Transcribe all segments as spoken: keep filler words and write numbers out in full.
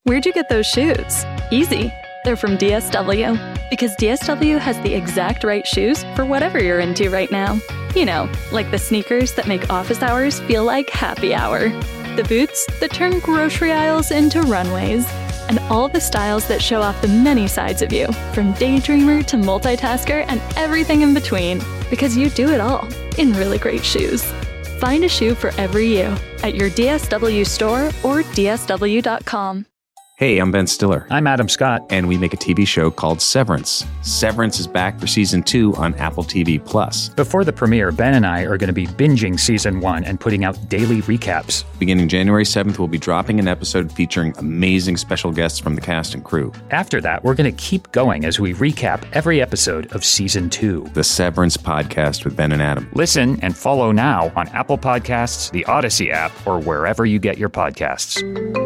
Where'd you get those shoes? Easy. They're from D S W. Because D S W has the exact right shoes for whatever you're into right now. You know, like the sneakers that make office hours feel like happy hour. The boots that turn grocery aisles into runways. And all the styles that show off the many sides of you, from daydreamer to multitasker and everything in between. Because you do it all in really great shoes. Find a shoe for every you at your D S W store or D S W dot com. Hey, I'm Ben Stiller. I'm Adam Scott. And we make a T V show called Severance. Severance is back for season two on Apple T V Plus. Before the premiere, Ben and I are going to be binging season one and putting out daily recaps. Beginning January seventh, we'll be dropping an episode featuring amazing special guests from the cast and crew. After that, we're going to keep going as we recap every episode of season two. The Severance Podcast with Ben and Adam. Listen and follow now on Apple Podcasts, the Odyssey app, or wherever you get your podcasts.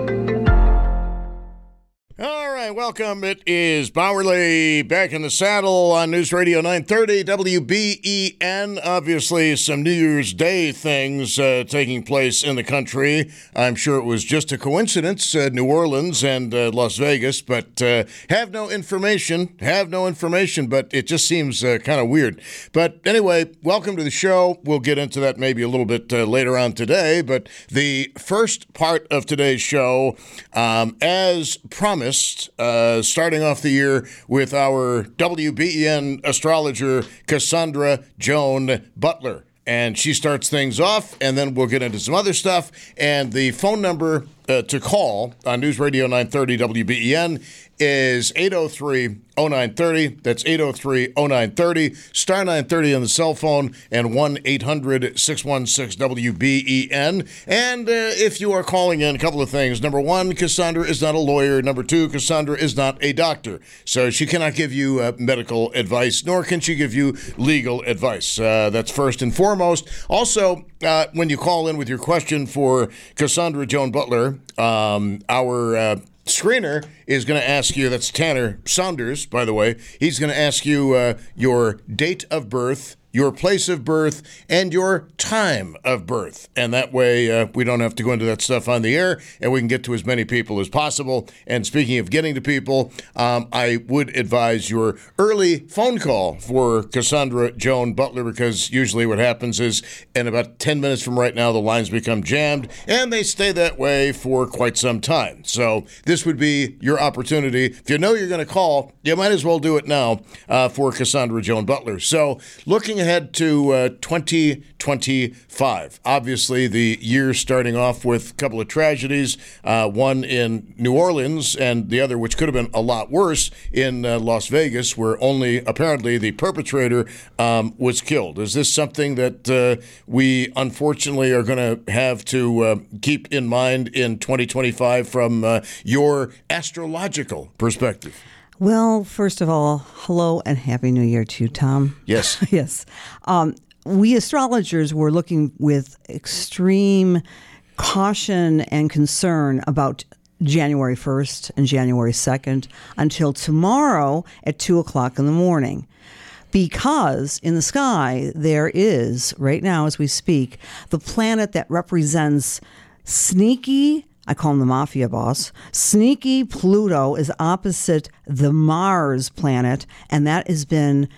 All right, welcome. It is Bowerly back in the saddle on News Radio nine thirty W B E N. Obviously, some New Year's Day things uh, taking place in the country. I'm sure it was just a coincidence, uh, New Orleans and uh, Las Vegas, but uh, have no information, have no information, but it just seems uh, kind of weird. But anyway, welcome to the show. We'll get into that maybe a little bit uh, later on today, but the first part of today's show, um, as promised, Uh, starting off the year with our W B E N astrologer, Cassandra Joan Butler. And she starts things off, and then we'll get into some other stuff. And the phone number uh, to call on News Radio nine thirty W B E N is eight oh three oh nine thirty. That's eight oh three oh nine thirty. Star nine thirty on the cell phone and one eight hundred six one six W B E N. And uh, if you are calling in, a couple of things. Number one, Cassandra is not a lawyer. Number two, Cassandra is not a doctor. So she cannot give you uh, medical advice, nor can she give you legal advice. Uh, that's first and foremost. Also, uh, when you call in with your question for Cassandra Joan Butler, um, our uh, screener is going to ask you, that's Tanner Saunders, by the way, he's going to ask you uh, your date of birth, your place of birth, and your time of birth. And that way uh, we don't have to go into that stuff on the air, and we can get to as many people as possible. And speaking of getting to people, um, I would advise your early phone call for Cassandra Joan Butler, because usually what happens is in about ten minutes from right now, the lines become jammed, and they stay that way for quite some time. So this would be your opportunity. If you know you're going to call, you might as well do it now uh, for Cassandra Joan Butler. So looking ahead to uh, twenty twenty-five. Obviously, the year starting off with a couple of tragedies, uh, one in New Orleans and the other, which could have been a lot worse, in uh, Las Vegas, where only apparently the perpetrator um, was killed. Is this something that uh, we unfortunately are going to have to uh, keep in mind in twenty twenty-five from uh, your astrological perspective? Well, first of all, hello and Happy New Year to you, Tom. Yes. yes. Um, we astrologers were looking with extreme caution and concern about January first and January second until tomorrow at two o'clock in the morning. Because in the sky there is, right now as we speak, the planet that represents sneaky, I call him the mafia boss. Sneaky Pluto is opposite the Mars planet, and that has been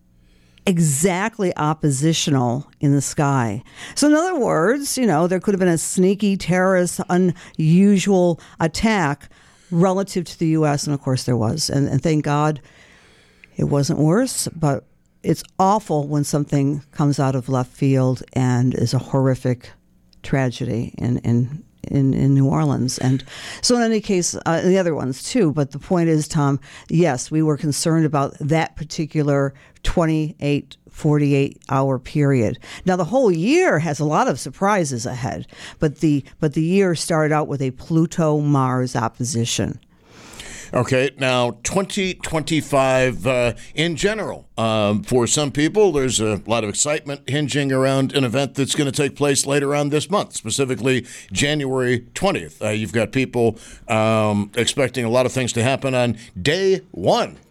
exactly oppositional in the sky. So in other words, you know, there could have been a sneaky terrorist, unusual attack relative to the U S, and of course there was. And, and thank God it wasn't worse, but it's awful when something comes out of left field and is a horrific tragedy in in In, in New Orleans. And so in any case, uh, the other ones too, but the point is, Tom, yes, we were concerned about that particular twenty-eight, forty-eight hour period. Now the whole year has a lot of surprises ahead, but the but the year started out with a Pluto-Mars opposition. Okay, now twenty twenty-five uh, in general. Um, for some people, there's a lot of excitement hinging around an event that's going to take place later on this month, specifically January twentieth. Uh, you've got people um, expecting a lot of things to happen on day one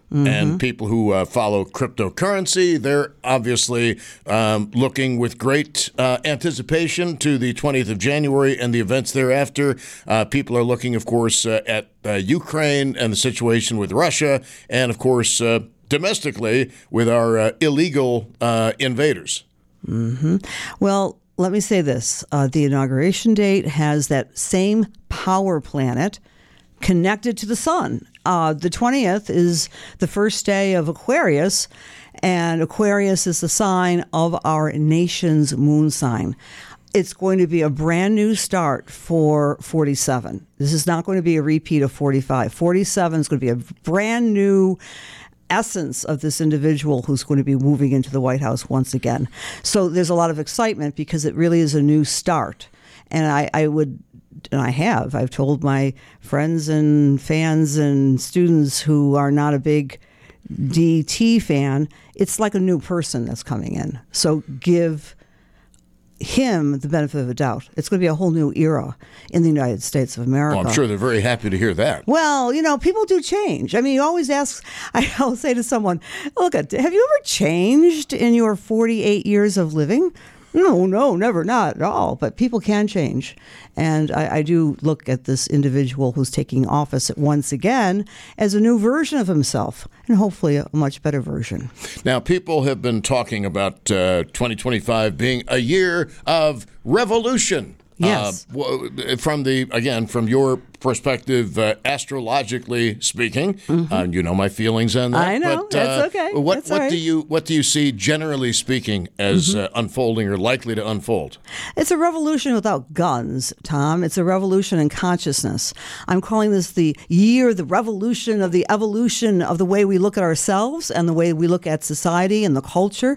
Mm-hmm. And people who uh, follow cryptocurrency, they're obviously um, looking with great uh, anticipation to the twentieth of January and the events thereafter. Uh, people are looking, of course, uh, at uh, Ukraine and the situation with Russia, and, of course, uh, domestically with our uh, illegal uh, invaders. Mm-hmm. Well, let me say this. Uh, the inauguration date has that same power planet connected to the sun. Uh, the twentieth is the first day of Aquarius, and Aquarius is the sign of our nation's moon sign. It's going to be a brand new start for forty-seven. This is not going to be a repeat of forty-five. forty-seven is going to be a brand new essence of this individual who's going to be moving into the White House once again. So there's a lot of excitement because it really is a new start. And I, I would... And I have. I've told my friends and fans and students who are not a big D T fan, it's like a new person that's coming in. So give him the benefit of the doubt. It's going to be a whole new era in the United States of America. Well, I'm sure they're very happy to hear that. Well, you know, people do change. I mean, you always ask, I'll say to someone, look, have you ever changed in your forty-eight years of living? No, no, never, not at all. But people can change. And I, I do look at this individual who's taking office once again as a new version of himself, and hopefully a much better version. Now, people have been talking about uh, twenty twenty-five being a year of revolution. Yes. Uh, from the, again, from your perspective, uh, astrologically speaking, mm-hmm. uh, you know my feelings on that. I know, but, that's uh, okay. What, that's what right. do you what do you see, generally speaking, as mm-hmm. uh, unfolding or likely to unfold? It's a revolution without guns, Tom. It's a revolution in consciousness. I'm calling this the year, the revolution of the evolution of the way we look at ourselves and the way we look at society and the culture.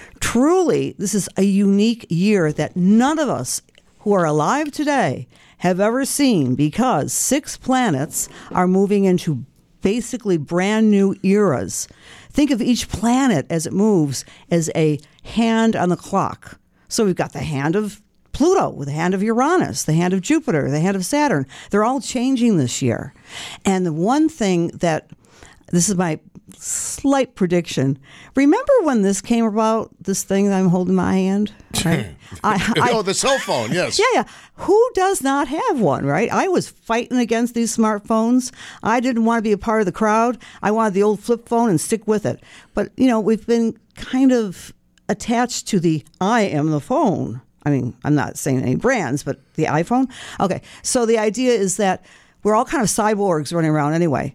Truly, this is a unique year that none of us who are alive today have ever seen, because six planets are moving into basically brand new eras. Think of each planet as it moves as a hand on the clock. So we've got the hand of Pluto, the hand of Uranus, the hand of Jupiter, the hand of Saturn. They're all changing this year. And the one thing that, this is my slight prediction. Remember when this came about, this thing that I'm holding in my hand? Right? I, I, oh, the cell phone, yes. Yeah, yeah. Who does not have one, right? I was fighting against these smartphones. I didn't want to be a part of the crowd. I wanted the old flip phone and stick with it. But, you know, we've been kind of attached to the I am the phone. I mean, I'm not saying any brands, but the iPhone. Okay, so the idea is that we're all kind of cyborgs running around anyway.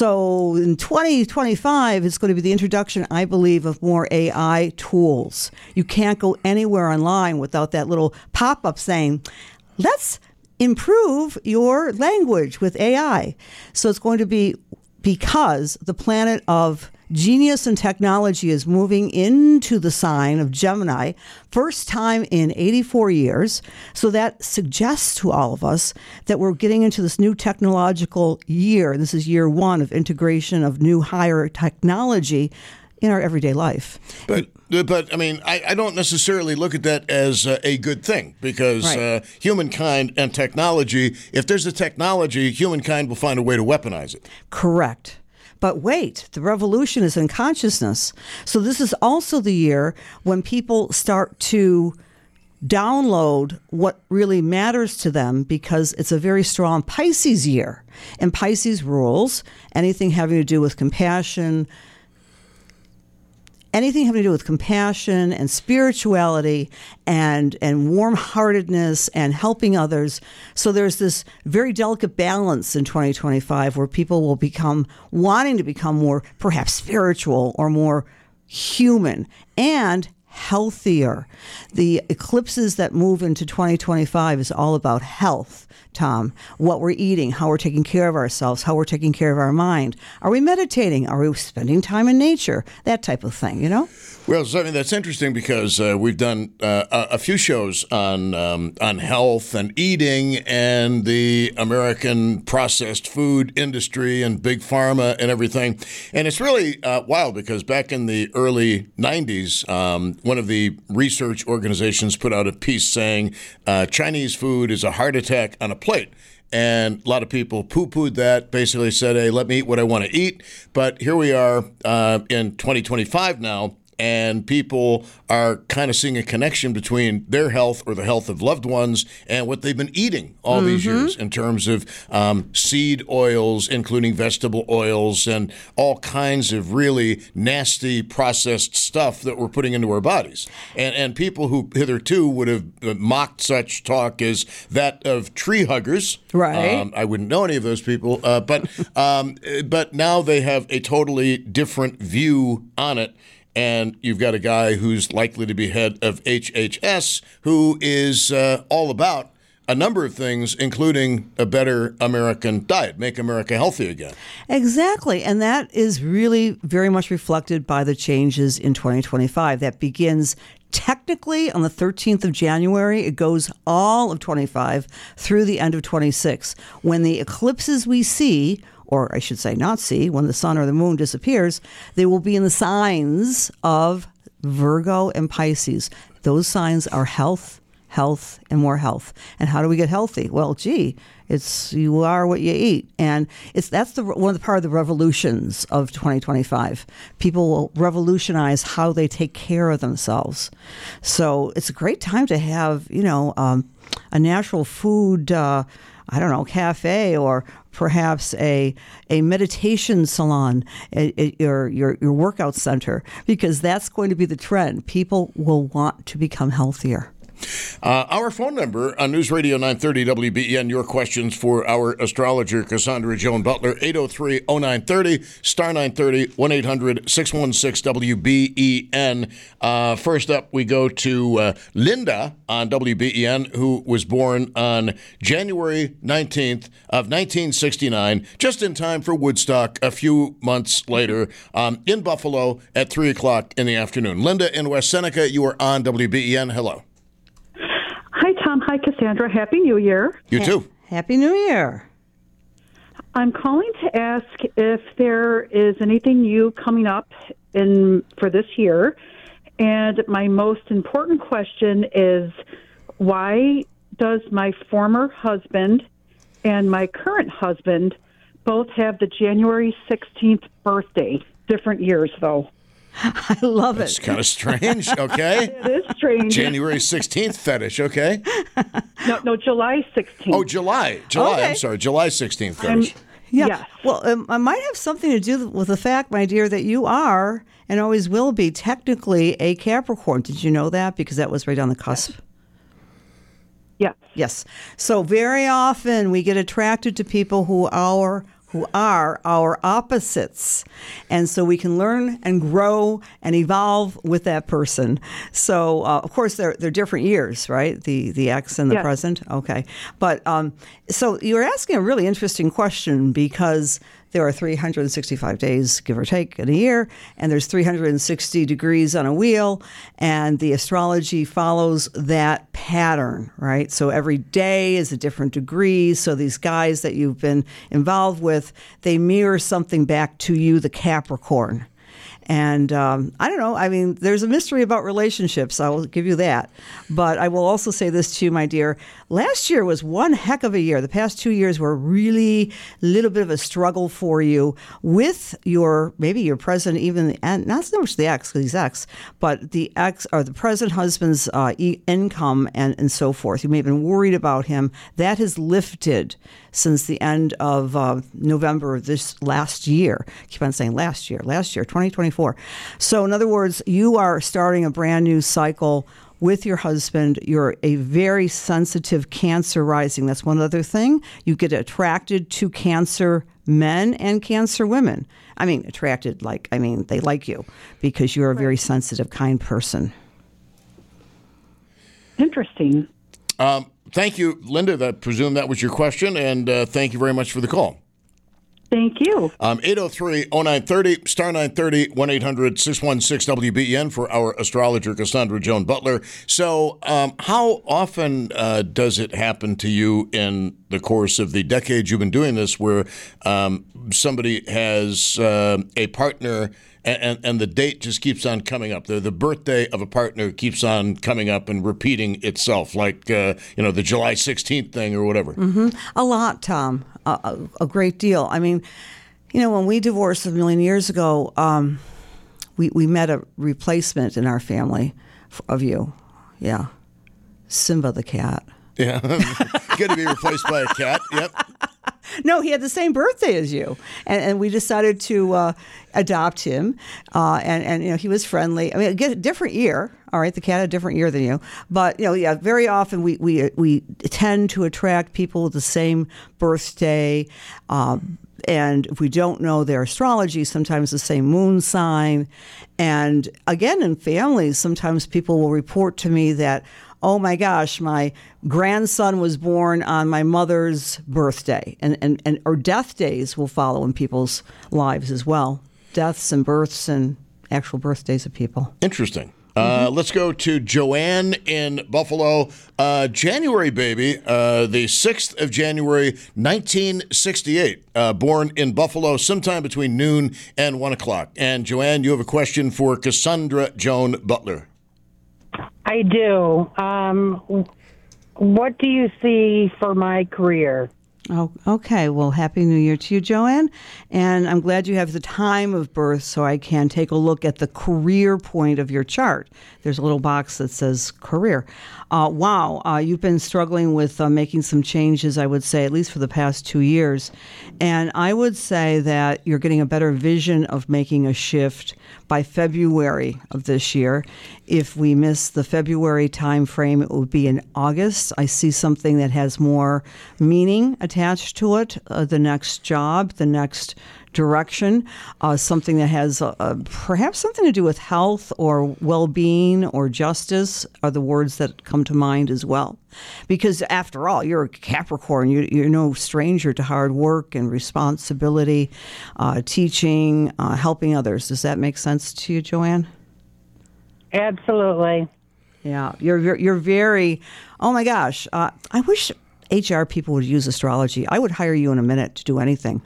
So in twenty twenty-five, it's going to be the introduction, I believe, of more A I tools. You can't go anywhere online without that little pop-up saying, let's improve your language with A I. So it's going to be, because the planet of genius and technology is moving into the sign of Gemini, first time in eighty-four years. So that suggests to all of us that we're getting into this new technological year. This is year one of integration of new higher technology in our everyday life. But, but I mean, I, I don't necessarily look at that as uh, a good thing, because right. uh, humankind and technology, if there's a technology, humankind will find a way to weaponize it. Correct. But wait, the revolution is in consciousness. So this is also the year when people start to download what really matters to them, because it's a very strong Pisces year. And Pisces rules anything having to do with compassion, anything having to do with compassion and spirituality and and warm-heartedness and helping others. So there's this very delicate balance in twenty twenty-five where people will become wanting to become more perhaps spiritual or more human and healthier. The eclipses that move into twenty twenty-five is all about health, Tom. What we're eating, how we're taking care of ourselves, how we're taking care of our mind. Are we meditating? Are we spending time in nature? That type of thing, you know? Well, something that's interesting, because uh, we've done uh, a, a few shows on um, on health and eating and the American processed food industry and big pharma and everything. And it's really uh, wild, because back in the early nineties, um, one of the research organizations put out a piece saying uh, Chinese food is a heart attack on a plate. And a lot of people poo-pooed that, basically said, hey, let me eat what I want to eat. But here we are uh, in twenty twenty-five now, and people are kind of seeing a connection between their health or the health of loved ones and what they've been eating all mm-hmm. these years in terms of um, seed oils, including vegetable oils and all kinds of really nasty processed stuff that we're putting into our bodies. And, and people who hitherto would have mocked such talk as that of tree huggers. Right. Um, I wouldn't know any of those people, uh, but um, but now they have a totally different view on it. And you've got a guy who's likely to be head of H H S who is uh, all about a number of things, including a better American diet, make America healthy again. Exactly. And that is really very much reflected by the changes in twenty twenty-five. That begins technically on the thirteenth of January. It goes all of twenty-five through the end of twenty-six. When the eclipses we see, or I should say not see, when the sun or the moon disappears, they will be in the signs of Virgo and Pisces. Those signs are health, health, and more health. And how do we get healthy? Well, gee, it's you are what you eat. And it's that's the one of the part of the revolutions of twenty twenty-five. People will revolutionize how they take care of themselves. So it's a great time to have, you know, um, a natural food uh I don't know, cafe, or perhaps a a meditation salon at, at your, your your workout center, because that's going to be the trend. People will want to become healthier. Uh, our phone number on News Radio nine thirty W B E N, your questions for our astrologer, Cassandra Joan Butler, eight oh three oh nine thirty, star nine thirty, one eight hundred six one six W B E N. Uh, first up, we go to uh, Linda on W B E N, who was born on January nineteenth of nineteen sixty-nine, just in time for Woodstock a few months later, um, in Buffalo at three o'clock in the afternoon. Linda in West Seneca, you are on W B E N. Hello. Hi, Tom. Hi, Cassandra. Happy New Year. You too. Happy New Year. I'm calling to ask if there is anything new coming up in for this year. And my most important question is, why does my former husband and my current husband both have the January sixteenth birthday? Different years, though. I love it. It's kind of strange, okay? It is strange. January sixteenth fetish, okay? No, no, July sixteenth. Oh, July. July, Okay. I'm sorry. July sixteenth fetish. I'm- Yeah. Yes. Well, um, I might have something to do with the fact, my dear, that you are and always will be technically a Capricorn. Did you know that? Because that was right on the cusp. Yes. Yes. So very often we get attracted to people who are who are our opposites. And so we can learn and grow and evolve with that person. So, uh, of course, they're, they're different years, right? The the ex and the Yes. present. Okay. But um, so you're asking a really interesting question, because there are three hundred sixty-five days, give or take, in a year, and there's three hundred sixty degrees on a wheel, and the astrology follows that pattern, right? So every day is a different degree. So these guys that you've been involved with, they mirror something back to you, the Capricorn. And um, I don't know, I mean, there's a mystery about relationships, I will give you that. But I will also say this to you, my dear. Last year was one heck of a year. The past two years were really a little bit of a struggle for you with your, maybe your present, even, and not so much the ex, because he's ex, but the ex or the present husband's uh, e- income and, and so forth. You may have been worried about him. That has lifted since the end of uh, November of this last year. I keep on saying last year, last year, twenty twenty-four. So in other words, you are starting a brand new cycle with your husband. You're a very sensitive Cancer rising. That's one other thing. You get attracted to Cancer men and Cancer women. I mean, attracted like, I mean, they like you because you're a very sensitive, kind person. Interesting. Um, thank you, Linda. I presume that was your question, and uh, thank you very much for the call. Thank you. Um, eight oh three oh nine thirty, star nine thirty, one eight hundred six one six W B E N for our astrologer, Cassandra Joan Butler. So um, how often uh, does it happen to you in the course of the decades you've been doing this where um, somebody has uh, a partner and, and, and the date just keeps on coming up. The, the birthday of a partner keeps on coming up and repeating itself, like, uh, you know, the July sixteenth thing or whatever. Mm-hmm. A lot, Tom. A, a, a great deal. I mean, you know, when we divorced a million years ago, um, we, we met a replacement in our family of you. Yeah. Simba the cat. Yeah. Good to be replaced by a cat. Yep. No, he had the same birthday as you, and, and we decided to uh, adopt him. Uh, and and you know he was friendly. I mean, get a different year. All right, the cat had a different year than you, but you know, yeah. Very often we we we tend to attract people with the same birthday. Um, And if we don't know their astrology, sometimes the same moon sign. And again, in families, sometimes people will report to me that, oh my gosh, my grandson was born on my mother's birthday. And, and, and or death days will follow in people's lives as well. Deaths and births and actual birthdays of people. Interesting. Uh, mm-hmm. Let's go to Joanne in Buffalo. Uh, January baby, uh, the sixth of January, nineteen sixty-eight, uh, born in Buffalo sometime between noon and one o'clock. And Joanne, you have a question for Cassandra Joan Butler. I do. Um, what do you see for my career? Oh, okay. Well, Happy New Year to you, Joanne. And I'm glad you have the time of birth so I can take a look at the career point of your chart. There's a little box that says career. Uh, wow. Uh, you've been struggling with uh, making some changes, I would say, at least for the past two years. And I would say that you're getting a better vision of making a shift by February of this year. If we miss the February time frame, it would be in August. I see something that has more meaning attached to it, uh, the next job, the next direction, uh, something that has uh, uh, perhaps something to do with health or well-being or justice are the words that come to mind as well. Because after all, you're a Capricorn. You, you're no stranger to hard work and responsibility, uh, teaching, uh, helping others. Does that make sense to you, Joanne? Absolutely. Yeah, you're you're, you're very, oh my gosh, uh, I wish H R people would use astrology. I would hire you in a minute to do anything.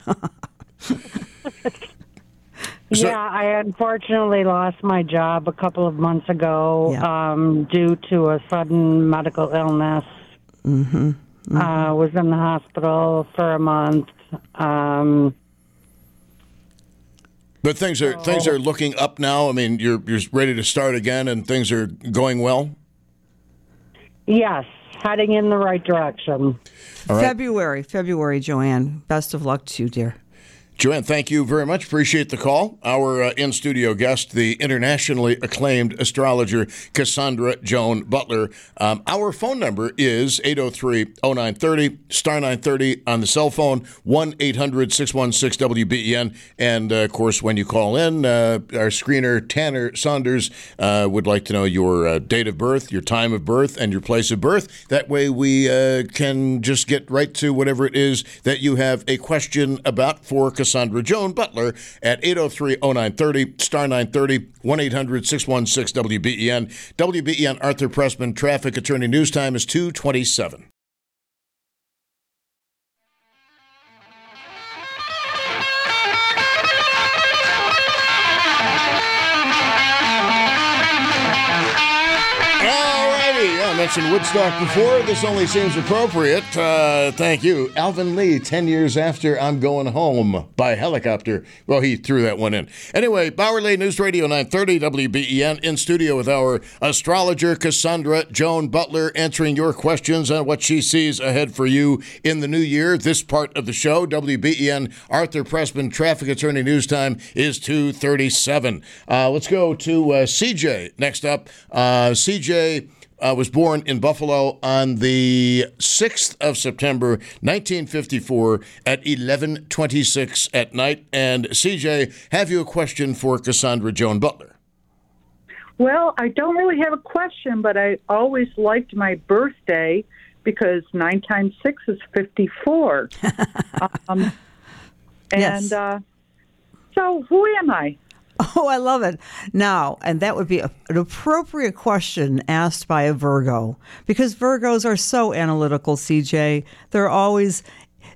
So, yeah, I unfortunately lost my job a couple of months ago yeah. um, due to a sudden medical illness. Mm-hmm. Mm-hmm. I uh, was in the hospital for a month. Um, but things are so, things are looking up now. I mean, you're you're ready to start again, and things are going well. Yes, heading in the right direction. All right. February, February, Joanne. Best of luck to you, dear. Joanne, thank you very much. Appreciate the call. Our uh, in-studio guest, the internationally acclaimed astrologer Cassandra Joan Butler. Um, our phone number is eight oh three oh nine three oh, star nine thirty on the cell phone, one eight hundred six one six W B E N. And, uh, of course, when you call in, uh, our screener, Tanner Saunders, uh, would like to know your uh, date of birth, your time of birth, and your place of birth. That way we uh, can just get right to whatever it is that you have a question about for Cassandra. Cassandra Joan Butler at eight oh three oh nine three oh, star nine thirty, one eight hundred six one six W B E N. W B E N Arthur Pressman Traffic Attorney News Time is two twenty-seven. I mentioned Woodstock before. This only seems appropriate. Uh, thank you. Alvin Lee, ten years after I'm Going Home by Helicopter. Well, he threw that one in. Anyway, Bowerly News Radio nine thirty W B E N in studio with our astrologer, Cassandra Joan Butler, answering your questions on what she sees ahead for you in the new year. This part of the show, W B E N Arthur Pressman Traffic Attorney News Time is two thirty-seven. Uh, let's go to uh, C J next up. Uh, C J... Uh, was born in Buffalo on the sixth of September, nineteen fifty-four at eleven twenty-six at night. And C J, have you a question for Cassandra Joan Butler? Well, I don't really have a question, but I always liked my birthday because nine times six is fifty-four. um, and yes. uh, so who am I? Oh, I love it. Now, and that would be a, an appropriate question asked by a Virgo, because Virgos are so analytical, C J. They're always,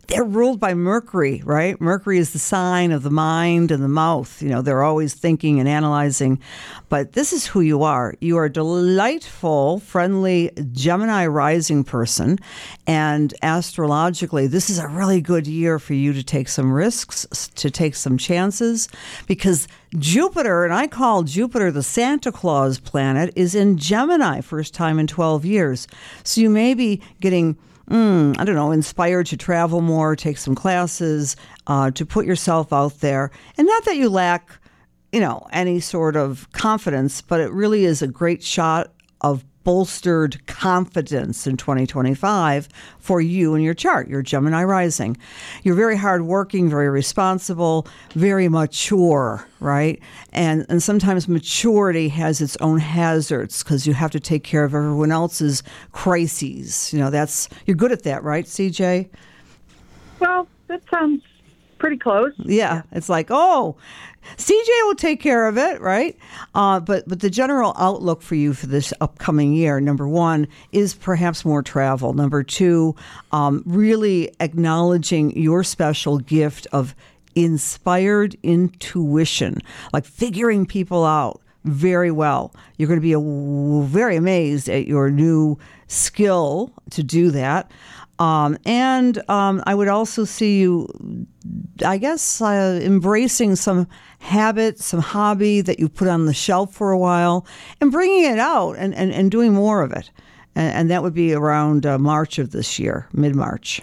they're ruled by Mercury, right? Mercury is the sign of the mind and the mouth. You know, they're always thinking and analyzing. But this is who you are. You are a delightful, friendly Gemini rising person. And astrologically, this is a really good year for you to take some risks, to take some chances, because Jupiter, and I call Jupiter the Santa Claus planet, is in Gemini, first time in twelve years. So you may be getting Mm, I don't know, inspired to travel more, take some classes, uh, to put yourself out there. And not that you lack, you know, any sort of confidence, but it really is a great shot of bolstered confidence in twenty twenty-five for you and your chart, your Gemini rising. You're very hardworking, very responsible, very mature, right? And and sometimes maturity has its own hazards because you have to take care of everyone else's crises. You know, that's you're good at that, right, C J? Well, that sounds pretty close. Yeah, it's like, oh, C J will take care of it, right? Uh, but but the general outlook for you for this upcoming year, number one, is perhaps more travel. Number two, um, really acknowledging your special gift of inspired intuition, like figuring people out very well. You're going to be a, very amazed at your new skill to do that. Um, and um, I would also see you, I guess, uh, embracing some habit, some hobby that you put on the shelf for a while and bringing it out and, and, and doing more of it. And, and that would be around uh, March of this year, mid-March.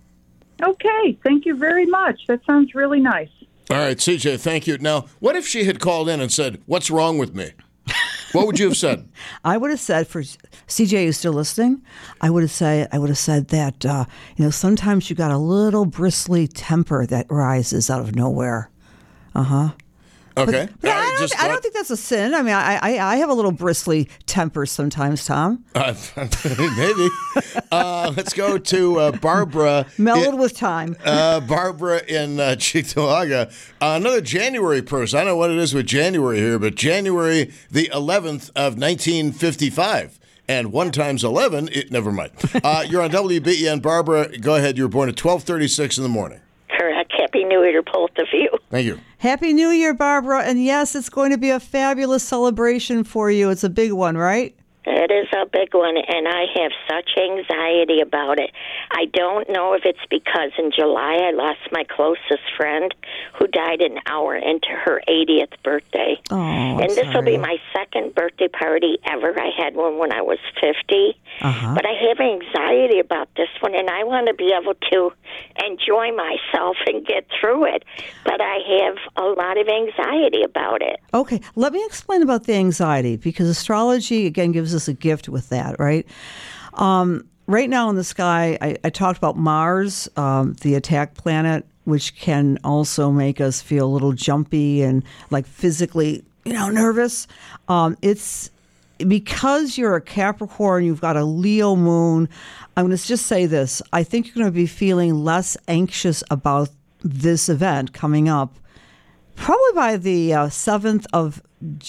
Okay. Thank you very much. That sounds really nice. All right, C J, thank you. Now, what if she had called in and said, "What's wrong with me?" What would you have said? I would have said, for C J, you still listening? I would have said, I would have said that uh, you know, sometimes you got a little bristly temper that rises out of nowhere. Uh huh. Okay. But, but I, I, don't, just I don't think that's a sin. I mean, I I, I have a little bristly temper sometimes, Tom. Uh, maybe. Uh, let's go to uh, Barbara. Mellowed with time. uh, Barbara in uh, Cheektowaga. Uh, another January person. I don't know what it is with January here, but January the eleventh of nineteen fifty-five. And one times eleven, it, never mind. Uh, you're on W B E N. Barbara, go ahead. You were born at twelve thirty-six in the morning. Correct. Happy New Year to both of you. Thank you. Happy New Year, Barbara. And yes, it's going to be a fabulous celebration for you. It's a big one, right? It is a big one, and I have such anxiety about it. I don't know if it's because in July I lost my closest friend who died an hour into her eightieth birthday. Oh, I'm and this will sorry. be my second birthday party ever. I had one when I was fifty. Uh-huh. But I have anxiety about this one, and I want to be able to enjoy myself and get through it. But I have a lot of anxiety about it. Okay, let me explain about the anxiety, because astrology, again, gives us a gift with that, right? Um, right now in the sky, I, I talked about Mars, um, the attack planet, which can also make us feel a little jumpy and like physically, you know, nervous. Um, it's because you're a Capricorn, you've got a Leo moon. I'm going to just say this. I think you're going to be feeling less anxious about this event coming up probably by the uh, seventh of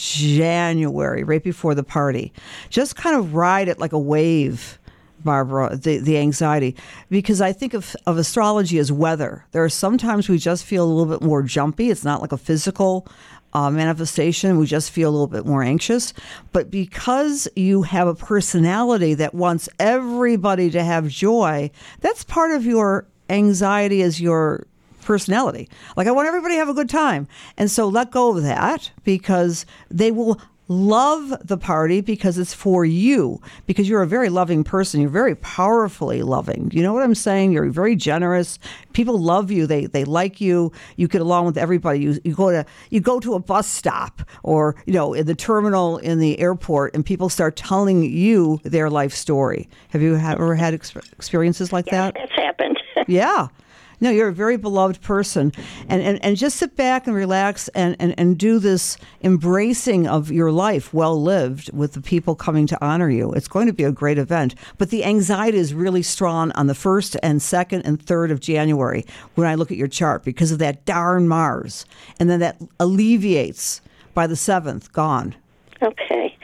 January, right before the party. Just kind of ride it like a wave, Barbara, the, the anxiety. Because I think of, of astrology as weather. There are some times we just feel a little bit more jumpy. It's not like a physical uh, manifestation. We just feel a little bit more anxious. But because you have a personality that wants everybody to have joy, that's part of your anxiety as your personality. Like, I want everybody to have a good time. And so let go of that, because they will love the party because it's for you, because you're a very loving person. You're very powerfully loving. You know what I'm saying? You're very generous. People love you. They they like you. You get along with everybody. You you go to you go to a bus stop, or, you know, in the terminal in the airport, and people start telling you their life story. Have you ha- ever had ex- experiences like Yes, that? that's happened. Yeah. No, you're a very beloved person. And, and, and just sit back and relax and, and, and do this embracing of your life well lived with the people coming to honor you. It's going to be a great event. But the anxiety is really strong on the first and second and third of January when I look at your chart, because of that darn Mars. And then that alleviates by the seventh, gone. Okay. I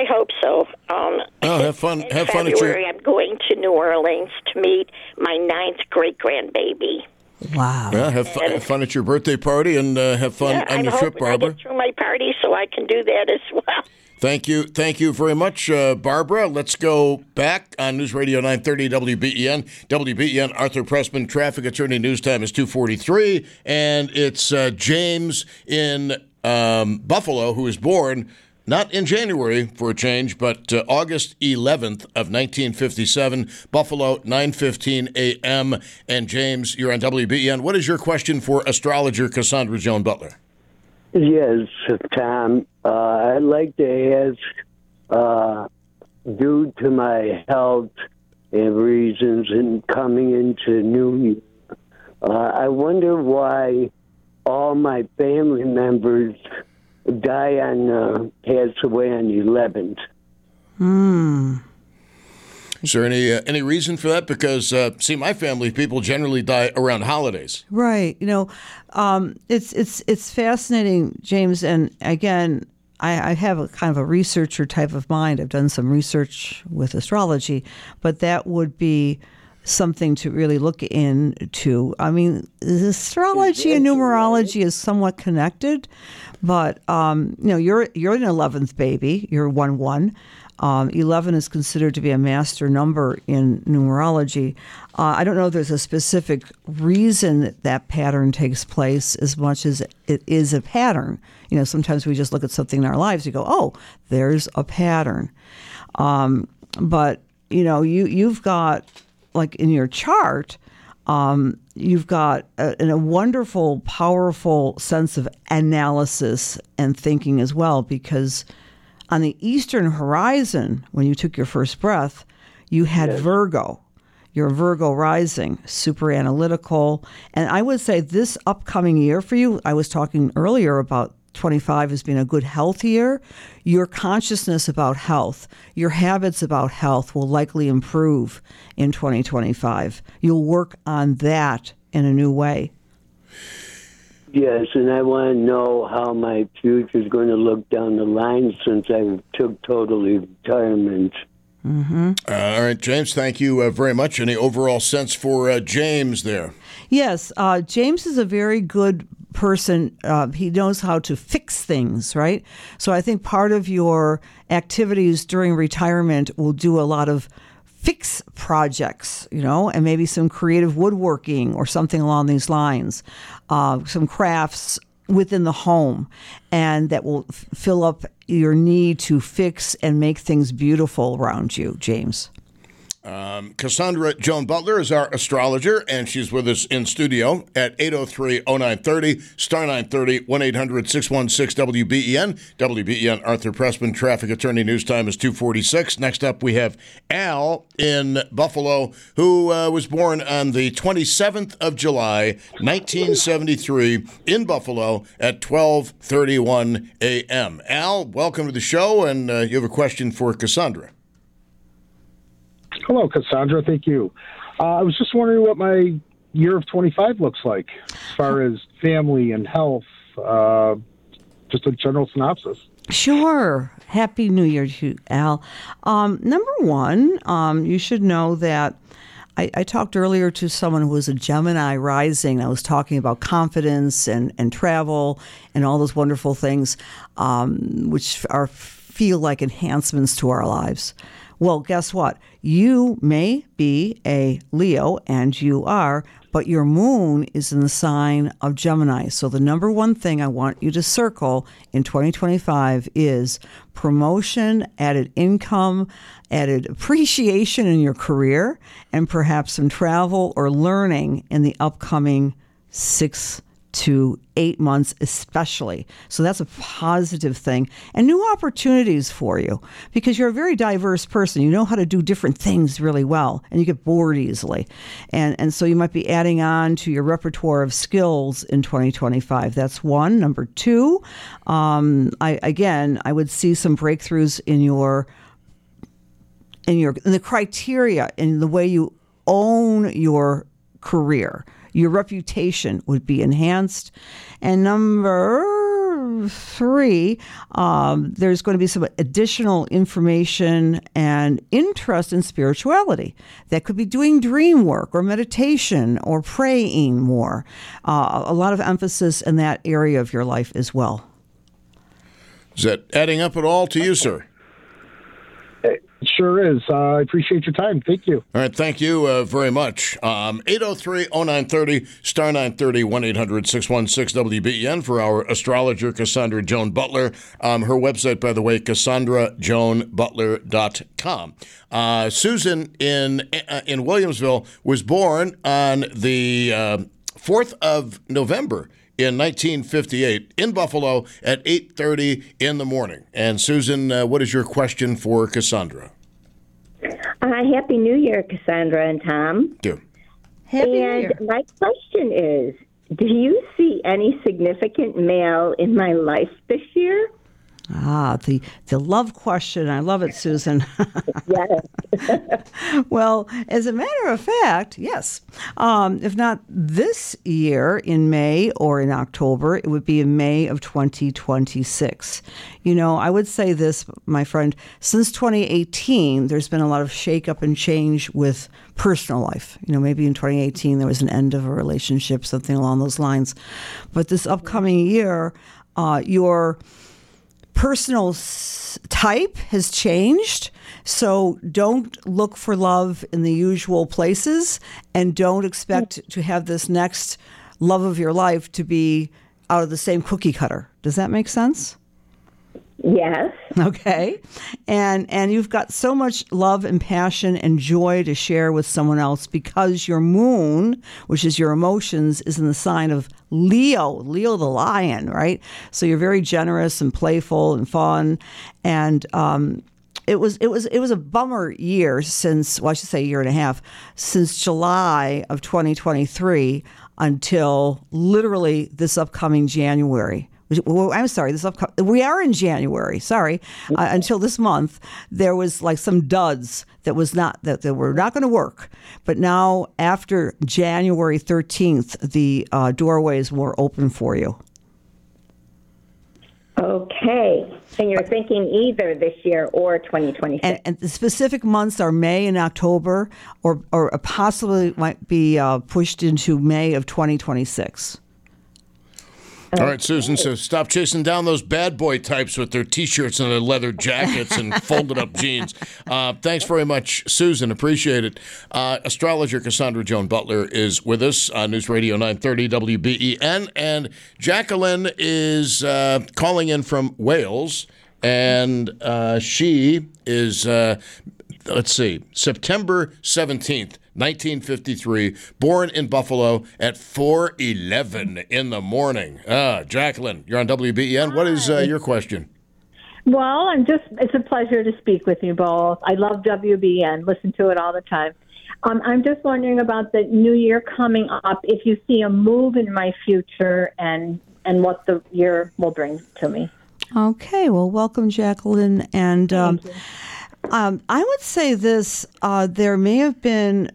hope so. Um, oh, have fun! In have fun at February, your. I'm going to New Orleans to meet my ninth great grandbaby. Wow! Yeah, have fun, have fun at your birthday party and uh, have fun yeah, on I'm your trip, hoping I Barbara. get through my party so I can do that as well. Thank you. Thank you very much, uh, Barbara. Let's go back on News Radio nine thirty W B E N. W B E N, Arthur Pressman, traffic attorney. News time is two forty-three, and it's uh, James in um, Buffalo, who was born not in January for a change, but uh, August eleventh of nineteen fifty-seven, Buffalo, nine fifteen a.m. And James, you're on W B E N. What is your question for astrologer Cassandra Joan Butler? Yes, Tom. Uh, I'd like to ask, uh, due to my health and reasons in coming into New Year, uh, I wonder why all my family members die on, uh, pass away on the eleventh. Hmm. Is there any uh, any reason for that? Because, uh, see, my family, people generally die around holidays. Right. You know, um, it's it's it's fascinating, James. And again, I, I have a kind of a researcher type of mind. I've done some research with astrology, but that would be something to really look into. I mean, astrology and numerology is somewhat connected, but um, you know, you're you're an eleventh baby. You're one one. Um, eleven is considered to be a master number in numerology. Uh, I don't know if there's a specific reason that that pattern takes place as much as it is a pattern. You know, sometimes we just look at something in our lives and go, oh, there's a pattern. Um, but, you know, you, you've got, like in your chart, um, you've got a, a wonderful, powerful sense of analysis and thinking as well, because on the eastern horizon, when you took your first breath, you had yes. Virgo. You're Virgo rising, super analytical. And I would say this upcoming year for you, I was talking earlier about twenty-five as being a good health year. Your consciousness about health, your habits about health will likely improve in twenty twenty-five. You'll work on that in a new way. Yes, and I want to know how my future is going to look down the line since I took total retirement. Mm-hmm. Uh, all right, James, thank you uh, very much. Any overall sense for uh, James there? Yes, uh, James is a very good person. Uh, he knows how to fix things, right? So I think part of your activities during retirement will do a lot of fix projects, you know, and maybe some creative woodworking or something along these lines, uh, some crafts within the home, and that will f- fill up your need to fix and make things beautiful around you, James. Um, Cassandra Joan Butler is our astrologer, and she's with us in studio at eight oh three oh nine thirty, star nine thirty, one eight hundred six one six W B E N. W B E N, Arthur Pressman, traffic attorney. News time is two forty-six. Next up, we have Al in Buffalo, who uh, was born on the twenty-seventh of July, nineteen seventy-three, in Buffalo at twelve thirty-one a.m. Al, welcome to the show, and uh, you have a question for Cassandra. Hello, Cassandra. Thank you. Uh, I was just wondering what my year of twenty-five looks like as far as family and health, uh, just a general synopsis. Sure. Happy New Year to you, Al. Um, number one, um, you should know that I, I talked earlier to someone who was a Gemini rising. I was talking about confidence and, and travel and all those wonderful things, um, which are feel like enhancements to our lives. Well, guess what? You may be a Leo, and you are, but your moon is in the sign of Gemini. So the number one thing I want you to circle in twenty twenty-five is promotion, added income, added appreciation in your career, and perhaps some travel or learning in the upcoming six to eight months especially. So that's a positive thing. And new opportunities for you, because you're a very diverse person. You know how to do different things really well, and you get bored easily. And and so you might be adding on to your repertoire of skills in twenty twenty-five. That's one. Number two, um, I again, I would see some breakthroughs in your in your in the criteria, in the way you own your career. Your reputation would be enhanced. And number three, um, there's going to be some additional information and interest in spirituality. That could be doing dream work or meditation or praying more. Uh, a lot of emphasis in that area of your life as well. Is that adding up at all to you, sir? It sure is. Uh, I appreciate your time. Thank you. All right, thank you uh, very much. Um, eight oh three oh nine thirty, star nine thirty, one eight hundred six one six W B E N for our astrologer, Cassandra Joan Butler. Um, her website, by the way, cassandra joan butler dot com. Uh, Susan in uh, in Williamsville was born on the uh, fourth of November in nineteen fifty-eight in Buffalo at eight thirty in the morning. And Susan, uh, what is your question for Cassandra? Uh, Happy New Year, Cassandra and Tom. Do. Happy and New Year. My question is, do you see any significant male in my life this year? Ah, the, the love question. I love it, Susan. Yes. Well, as a matter of fact, yes. Um, if not this year in May or in October, it would be in May of twenty twenty-six. You know, I would say this, my friend, since twenty eighteen, there's been a lot of shakeup and change with personal life. You know, maybe in twenty eighteen there was an end of a relationship, something along those lines. But this upcoming year, uh, your personal type has changed, so don't look for love in the usual places, and don't expect to have this next love of your life to be out of the same cookie cutter. Does that make sense? Yes. Okay. And and you've got so much love and passion and joy to share with someone else because your moon, which is your emotions, is in the sign of Leo, Leo the lion, right? So you're very generous and playful and fun. And um, it was it was it was a bummer year since, well, I should say a year and a half, since July of twenty twenty-three until literally this upcoming January. I'm sorry, this upcoming, we are in January, sorry. Uh, until this month, there was like some duds that was not, that, that were not going to work. But now, after January thirteenth, the uh, doorways were open for you. Okay. And you're thinking either this year or twenty twenty-six. And, and the specific months are May and October, or, or possibly might be uh, pushed into May of twenty twenty-six. All right, Susan, so stop chasing down those bad boy types with their T-shirts and their leather jackets and folded-up jeans. Uh, thanks very much, Susan. Appreciate it. Uh, astrologer Cassandra Joan Butler is with us on News Radio nine thirty W B E N. And Jacqueline is uh, calling in from Wales, and uh, she is, uh, let's see, September seventeenth. nineteen fifty-three, born in Buffalo at four eleven in the morning. Ah, Jacqueline, you're on W B E N. What is uh, your question? Well, I'm just, it's a pleasure to speak with you both. I love W B E N, listen to it all the time. Um, I'm just wondering about the new year coming up, if you see a move in my future and, and what the year will bring to me. Okay, well, welcome, Jacqueline. And um, um, I would say this, uh, there may have been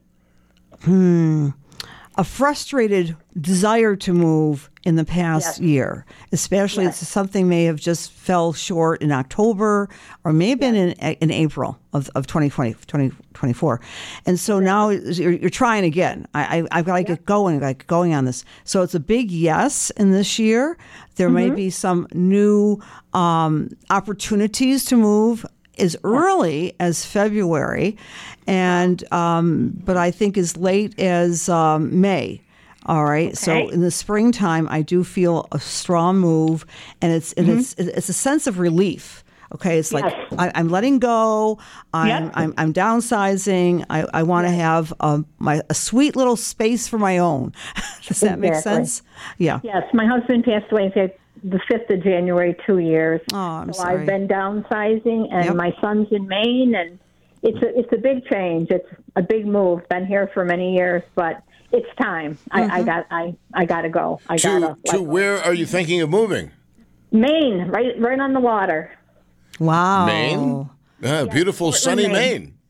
Hmm. a frustrated desire to move in the past yes. year, especially yes. if something may have just fell short in October or may have been yes. in in April of, of twenty twenty, twenty twenty-four. And so now you're, you're trying again. I, I, I've got to yes. get going, like going on this. So it's a big yes in this year. There mm-hmm. may be some new um, opportunities to move as early as February, and um, but I think as late as um, May. All right. Okay. So in the springtime, I do feel a strong move, and it's and mm-hmm. it's it's a sense of relief. Okay, it's like yes. I, I'm letting go. I'm yep. I'm, I'm downsizing. I, I want to yes. have a, my a sweet little space for my own. Does that exactly. make sense? Yeah. Yes, my husband passed away the fifth of January, two years. Oh, I'm so sorry. I've been downsizing, and yep. my son's in Maine, and it's a, it's a big change. It's a big move. Been here for many years, but it's time. Mm-hmm. I, I got I, I got to go. I to gotta, to like, where are you thinking of moving? Maine, right right on the water. Wow. Maine? Ah, yeah, beautiful, Portland, sunny Maine. Maine.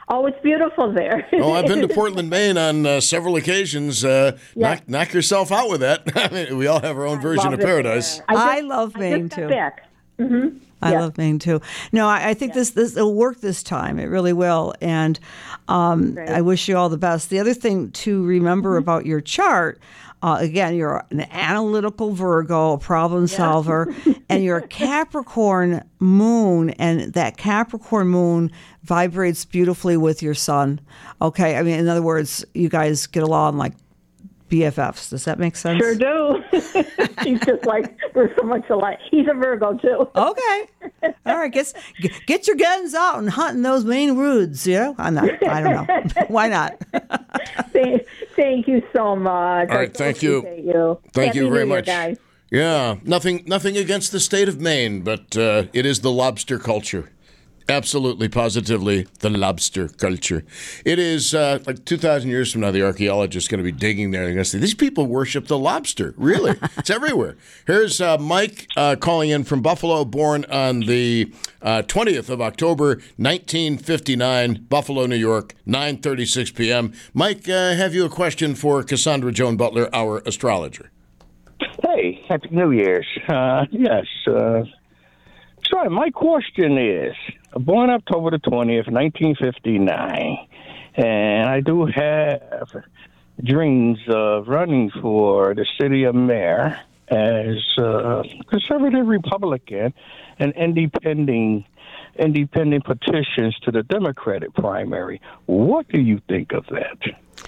Oh, it's beautiful there. Oh, I've been to Portland, Maine on uh, several occasions. Uh, Yeah. knock, knock yourself out with that. I mean, we all have our own version love of it paradise. there. I, just, I love I Maine, just got too. back. Mm-hmm. I Yeah. love Maine too. No, I, I think this this will work this time. It really will, and um, Great. I wish you all the best. The other thing to remember Mm-hmm. about your chart, uh, again, you're an analytical Virgo, a problem solver, and you're a Capricorn moon, and that Capricorn moon vibrates beautifully with your sun. Okay, I mean, in other words, you guys get along like B F Fs. Does that make sense? Sure do. He's just like, we're so much alike. He's a Virgo, too. Okay. All right. Get, get your guns out and hunting those Maine woods. You know, I'm not, I don't know. Why not? thank, thank you so much. All right, I so thank you. appreciate you. Thank Happy you very New Year, much. guys. Yeah, nothing nothing against the state of Maine, but uh, it is the lobster culture. Absolutely, positively, the lobster culture. It is uh, like two thousand years from now, the archaeologists are going to be digging there. They're going to say, these people worship the lobster. Really? It's everywhere. Here's uh, Mike uh, calling in from Buffalo, born on the uh, twentieth of October, nineteen fifty-nine, Buffalo, New York, nine thirty-six p.m. Mike, uh, have you a question for Cassandra Joan Butler, our astrologer? Hey, Happy New Year's. Uh, yes. Uh, sorry, my question is, born October the twentieth, nineteen fifty-nine, and I do have dreams of running for the city of mayor as a conservative Republican and independent, independent petitions to the Democratic primary. What do you think of that?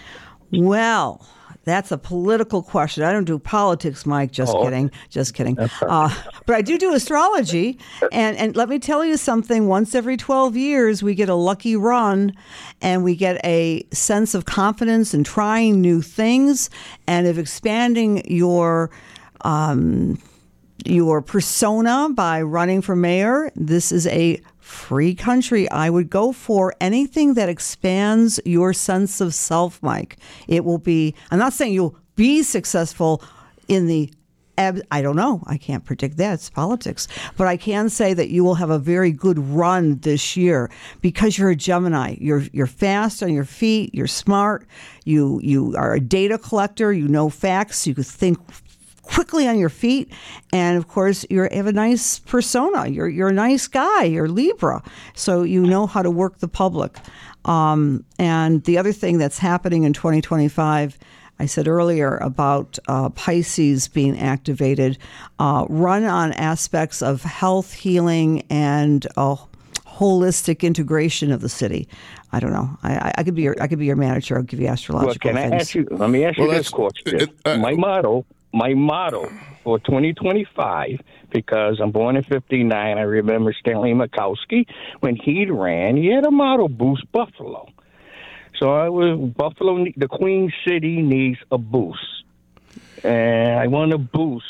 Well, that's a political question. I don't do politics, Mike. Just Oh. kidding. Just kidding. Uh, but I do do astrology. And, and let me tell you something. Once every twelve years, we get a lucky run and we get a sense of confidence in trying new things and of expanding your um, your persona by running for mayor. This is a free country. I would go for anything that expands your sense of self, Mike. It will be, I'm not saying you'll be successful in the, ab- I don't know. I can't predict that. It's politics. But I can say that you will have a very good run this year because you're a Gemini. You're you're fast on your feet. You're smart. You, you are a data collector. You know facts. You can think quickly on your feet, and of course you have a nice persona. You're you're a nice guy. You're Libra, so you know how to work the public. Um, and the other thing that's happening in twenty twenty-five, I said earlier about uh, Pisces being activated. Uh, run on aspects of health, healing, and uh, holistic integration of the city. I don't know. I, I could be your I could be your manager. I'll give you astrological Well, can things. I ask you? Let me ask you Well, this question. uh, my motto, my motto for twenty twenty-five, because I'm born in fifty-nine. I remember Stanley Mikowski when he ran. He had a motto: "Boost Buffalo." So I was Buffalo. The Queen City needs a boost, and I want to boost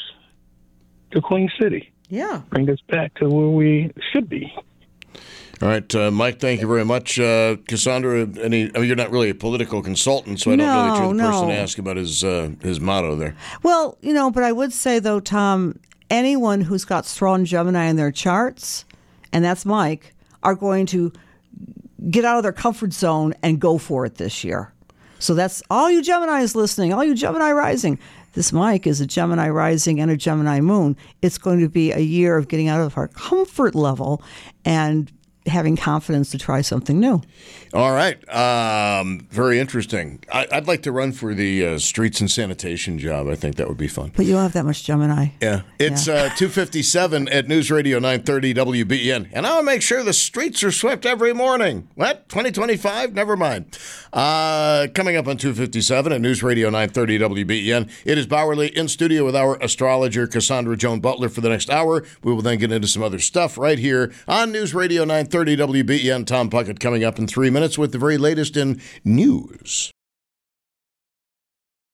the Queen City. Yeah, bring us back to where we should be. All right, uh, Mike, thank you very much. Uh, Cassandra, any, I mean, you're not really a political consultant, so I don't No, know that you're the person no. to ask about his uh, his motto there. Well, you know, but I would say, though, Tom, anyone who's got strong Gemini in their charts, and that's Mike, are going to get out of their comfort zone and go for it this year. So that's all you Geminis listening, all you Gemini rising. This Mike is a Gemini rising and a Gemini moon. It's going to be a year of getting out of our comfort level and having confidence to try something new. All right. Um, very interesting. I, I'd like to run for the uh, streets and sanitation job. I think that would be fun. But you don't have that much Gemini. Yeah. It's Yeah. uh, two fifty-seven at News Radio nine thirty W B E N. And I'll make sure the streets are swept every morning. What? twenty twenty-five? Never mind. Uh, coming up on two fifty-seven at News Radio nine thirty W B E N, it is Bowerly in studio with our astrologer, Cassandra Joan Butler, for the next hour. We will then get into some other stuff right here on News Radio nine thirty W B E N. Tom Puckett coming up in three minutes with the very latest in news.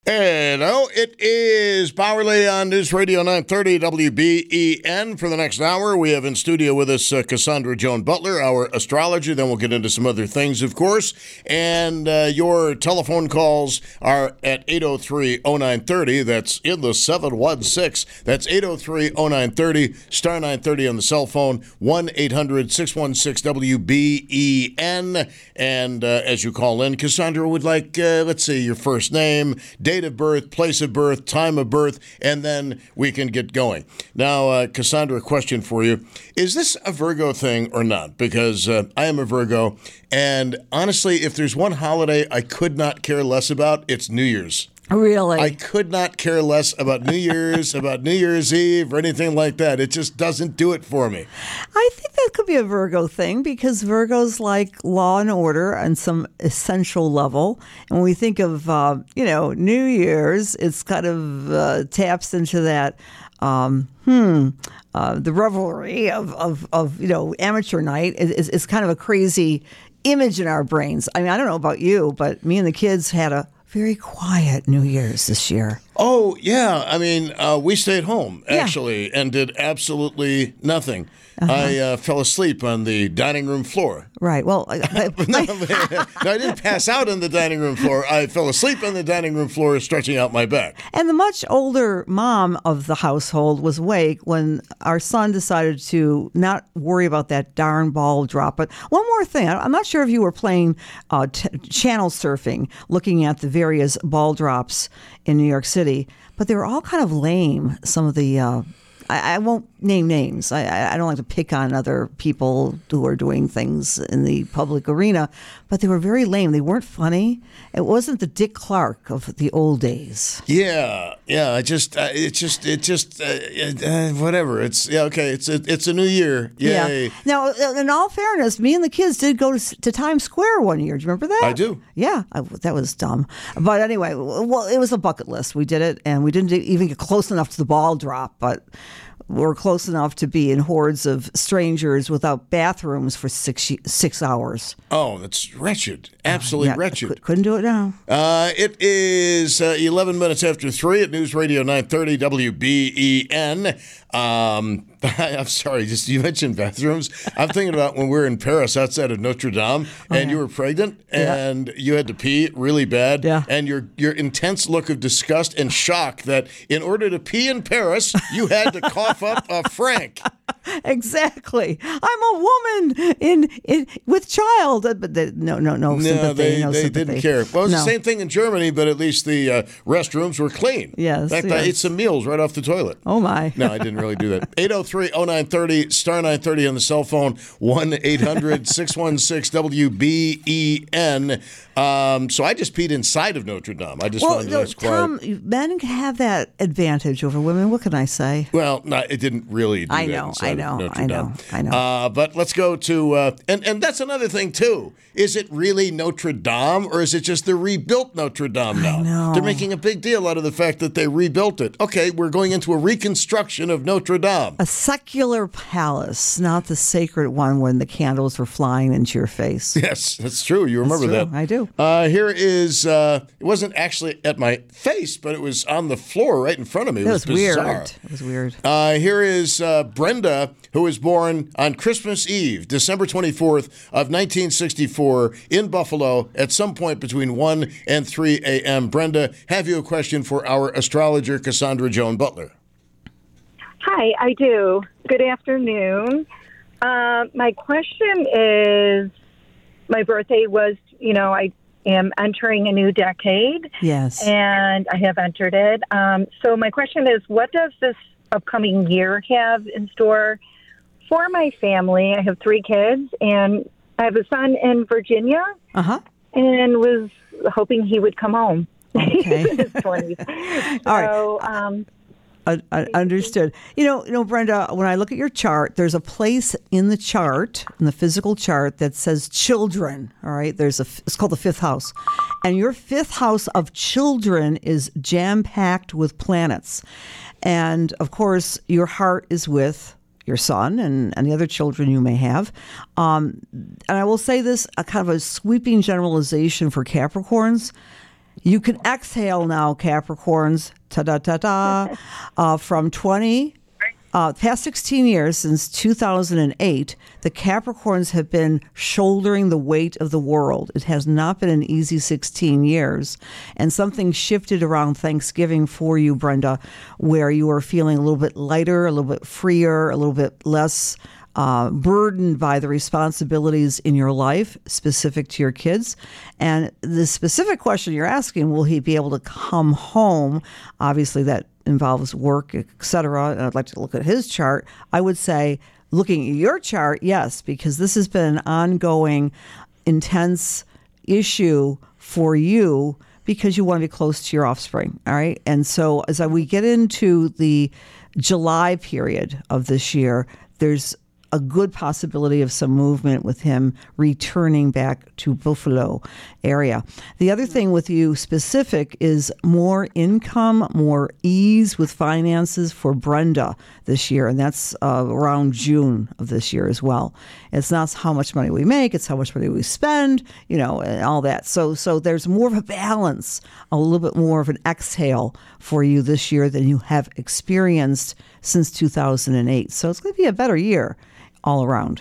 Hello, it is Bauerle on News Radio nine thirty W B E N. For the next hour, we have in studio with us uh, Cassandra Joan Butler, our astrologer. Then we'll get into some other things, of course. And uh, your telephone calls are at eight oh three oh nine thirty. That's in the seven one six. That's eight oh three oh nine thirty, star nine thirty on the cell phone, one eight hundred six one six W B E N. And uh, as you call in, Cassandra would like, uh, let's see, your first name, date of birth, place of birth, time of birth, and then we can get going. Now, uh, Cassandra, a question for you. Is this a Virgo thing or not? Because uh, I am a Virgo, and honestly, if there's one holiday I could not care less about, it's New Year's. Really? I could not care less about New Year's, about New Year's Eve, or anything like that. It just doesn't do it for me. I think that could be a Virgo thing because Virgos like law and order on some essential level. And when we think of, uh, you know, New Year's, it's kind of uh, taps into that, um, hmm, uh, the revelry of, of, of, you know, amateur night is, is, is kind of a crazy image in our brains. I mean, I don't know about you, but me and the kids had a very quiet New Year's this year. Oh, yeah. I mean, uh, we stayed home, actually, yeah. and did absolutely nothing. Uh-huh. I uh, fell asleep on the dining room floor. Right. Well, I, I, no, no, I didn't pass out on the dining room floor. I fell asleep on the dining room floor, stretching out my back. And the much older mom of the household was awake when our son decided to not worry about that darn ball drop. But one more thing. I'm not sure if you were playing uh, t- channel surfing, looking at the various ball drops in New York City, but they were all kind of lame. Some of the... Uh, I, I won't name names. I, I don't like to pick on other people who are doing things in the public arena, but they were very lame. They weren't funny. It wasn't the Dick Clark of the old days. Yeah, yeah. I just, uh, it just, it just, uh, uh, whatever. It's yeah, okay. It's a, it's a new year. Yay. Yeah. Now, in all fairness, me and the kids did go to, to Times Square one year. Do you remember that? I do. Yeah, I, that was dumb. But anyway, well, it was a bucket list. We did it, and we didn't even get close enough to the ball drop, but we're close enough to be in hordes of strangers without bathrooms for six six hours. Oh, that's wretched. Absolutely uh, yeah, wretched. C- couldn't do it now. Uh, it is uh, eleven minutes after three at News Radio nine thirty W B E N. Um, I'm sorry, just you mentioned bathrooms. I'm thinking about when we were in Paris outside of Notre Dame, oh, and yeah. you were pregnant, and yeah. you had to pee really bad, yeah. and your your intense look of disgust and shock that in order to pee in Paris, you had to cough up a franc. Exactly. I'm a woman in, in with child, but they, no, no, no sympathy. No, they, no they sympathy. didn't care. Well, it was no. the same thing in Germany, but at least the uh, restrooms were clean. Yes. In fact, yes. I ate some meals right off the toilet. Oh my! No, I didn't really do that. eight oh three oh nine thirty, star nine thirty on the cell phone, one eight hundred six one six W B E N. Um, so I just peed inside of Notre Dame. I just well, wanted to nice quiet. Tom, men have that advantage over women. What can I say? Well, no, it didn't really do I that know, inside I know, of Notre I know, Dame. I know. Uh, but let's go to, uh, and, and that's another thing, too. Is it really Notre Dame, or is it just the rebuilt Notre Dame now? I know. They're making a big deal out of the fact that they rebuilt it. Okay, we're going into a reconstruction of Notre Dame. A secular palace, not the sacred one when the candles were flying into your face. Yes, that's true. You remember that's true. that. I do. Uh, here is, uh, it wasn't actually at my face, but it was on the floor right in front of me. It that was, was bizarre. weird. It was weird. Uh, here is uh, Brenda, who was born on Christmas Eve, December twenty-fourth of nineteen sixty-four in Buffalo at some point between one and three a.m. Brenda, have you a question for our astrologer, Cassandra Joan Butler? Hi, I do. Good afternoon. Uh, my question is, my birthday was, you know, I am entering a new decade. Yes. And I have entered it. Um, so my question is, what does this upcoming year have in store for my family? I have three kids, and I have a son in Virginia, uh-huh. and was hoping he would come home. Okay. He's in his twenties. All so, right. um, Uh, uh, understood. You know, you know, Brenda, when I look at your chart, there's a place in the chart, in the physical chart, that says children. All right. There's a, it's called the fifth house. And your fifth house of children is jam-packed with planets. And of course, your heart is with your son and, and the other children you may have. Um, and I will say this, a kind of a sweeping generalization for Capricorns. You can exhale now, Capricorns. Ta-da-ta-da. Uh, from twenty, uh, past sixteen years, since two thousand eight, the Capricorns have been shouldering the weight of the world. It has not been an easy sixteen years. And something shifted around Thanksgiving for you, Brenda, where you are feeling a little bit lighter, a little bit freer, a little bit less Uh, burdened by the responsibilities in your life specific to your kids. And the specific question you're asking, will he be able to come home? Obviously, that involves work, et cetera. And I'd like to look at his chart. I would say, looking at your chart, yes, because this has been an ongoing, intense issue for you because you want to be close to your offspring, all right? And so as we get into the July period of this year, there's a good possibility of some movement with him returning back to Buffalo area. The other thing with you specific is more income, more ease with finances for Brenda this year, and that's uh, around June of this year as well. It's not how much money we make, it's how much money we spend, you know, and all that. So, so there's more of a balance, a little bit more of an exhale for you this year than you have experienced since two thousand eight. So it's going to be a better year all around.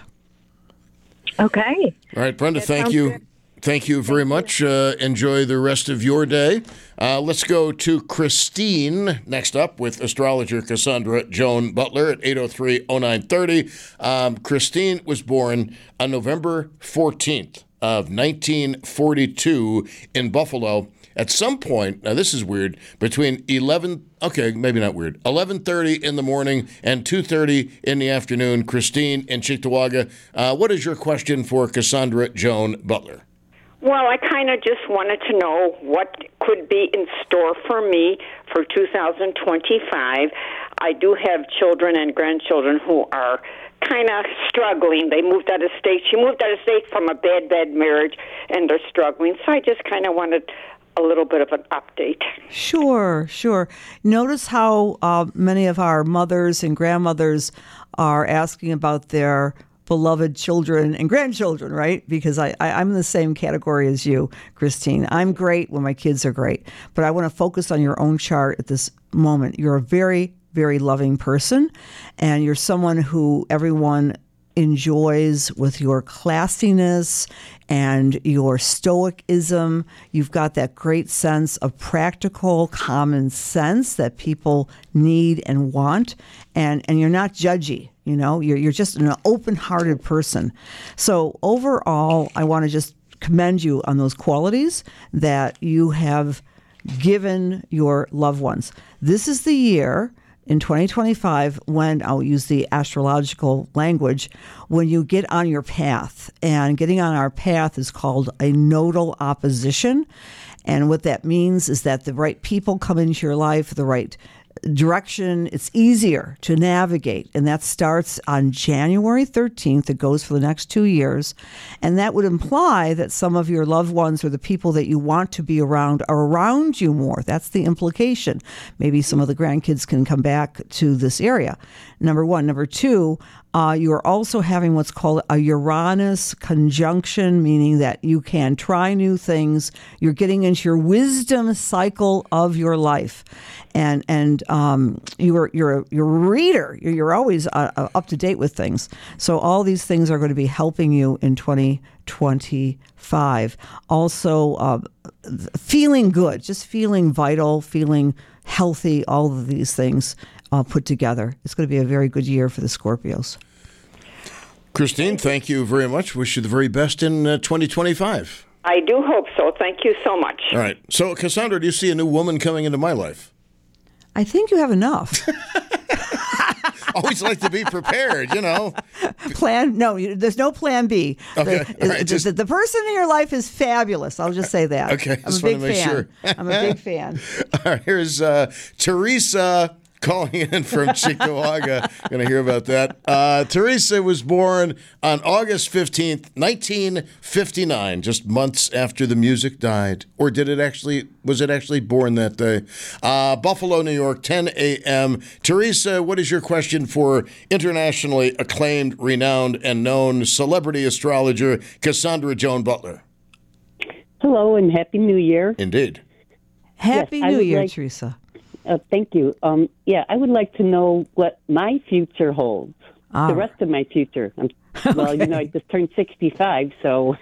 Okay. All right, Brenda, That thank sounds you. good. Thank you very much. Uh, enjoy the rest of your day. Uh, let's go to Christine next up with astrologer Cassandra Joan Butler at eight oh three oh nine thirty. Um, Christine was born on November fourteenth of nineteen forty-two in Buffalo. At some point, now this is weird, between eleven, okay, maybe not weird, eleven thirty in the morning and two thirty in the afternoon, Christine in Cheektowaga. Uh, what is your question for Cassandra Joan Butler? Well, I kind of just wanted to know what could be in store for me for two thousand twenty-five. I do have children and grandchildren who are kind of struggling. They moved out of state. She moved out of state from a bad, bad marriage, and they're struggling. So I just kind of wanted a little bit of an update. Sure, sure. Notice how uh, many of our mothers and grandmothers are asking about their beloved children and grandchildren, right? Because I, I, I'm in the same category as you, Christine. I'm great when my kids are great, but I want to focus on your own chart at this moment. You're a very, very loving person, and you're someone who everyone enjoys with your classiness and your stoicism. You've got that great sense of practical common sense that people need and want, and and you're not judgy. You know, you're you're just an open-hearted person. So overall, I want to just commend you on those qualities that you have given your loved ones. This is the year in twenty twenty-five, when I'll use the astrological language, when you get on your path. And getting on our path is called a nodal opposition. And what that means is that the right people come into your life, the right direction. It's easier to navigate. And that starts on January thirteenth. It goes for the next two years. And that would imply that some of your loved ones or the people that you want to be around are around you more. That's the implication. Maybe some of the grandkids can come back to this area. Number one. Number two, uh, you are also having what's called a Uranus conjunction, meaning that you can try new things. You're getting into your wisdom cycle of your life. And and um, you're you're a, you're a reader. You're, you're always uh, up to date with things. So all these things are going to be helping you in twenty twenty-five. Also, uh, feeling good, just feeling vital, feeling healthy. All of these things uh, put together. It's going to be a very good year for the Scorpios. Christine, thank you very much. Wish you the very best in uh, twenty twenty-five. I do hope so. Thank you so much. All right. So, Cassandra, do you see a new woman coming into my life? I think you have enough. Always like to be prepared, you know. Plan? No, there's no plan B. Okay. The, right, the, just, the, the person in your life is fabulous. I'll just say that. Okay. I'm a big fan. Sure. I'm a big fan. All right, here's uh, Teresa calling in from Cheektowaga. Going to hear about that. Uh, Teresa was born on August fifteenth, nineteen fifty-nine, just months after the music died. Or did it actually, was it actually born that day? Uh, Buffalo, New York, ten a.m. Teresa, what is your question for internationally acclaimed, renowned, and known celebrity astrologer Cassandra Joan Butler? Hello and Happy New Year. Indeed. Happy Yes, I New would Year, like- Teresa. Uh, thank you. Um, yeah, I would like to know what my future holds. Ah. The rest of my future. I'm, well, you know, I just turned sixty-five, so.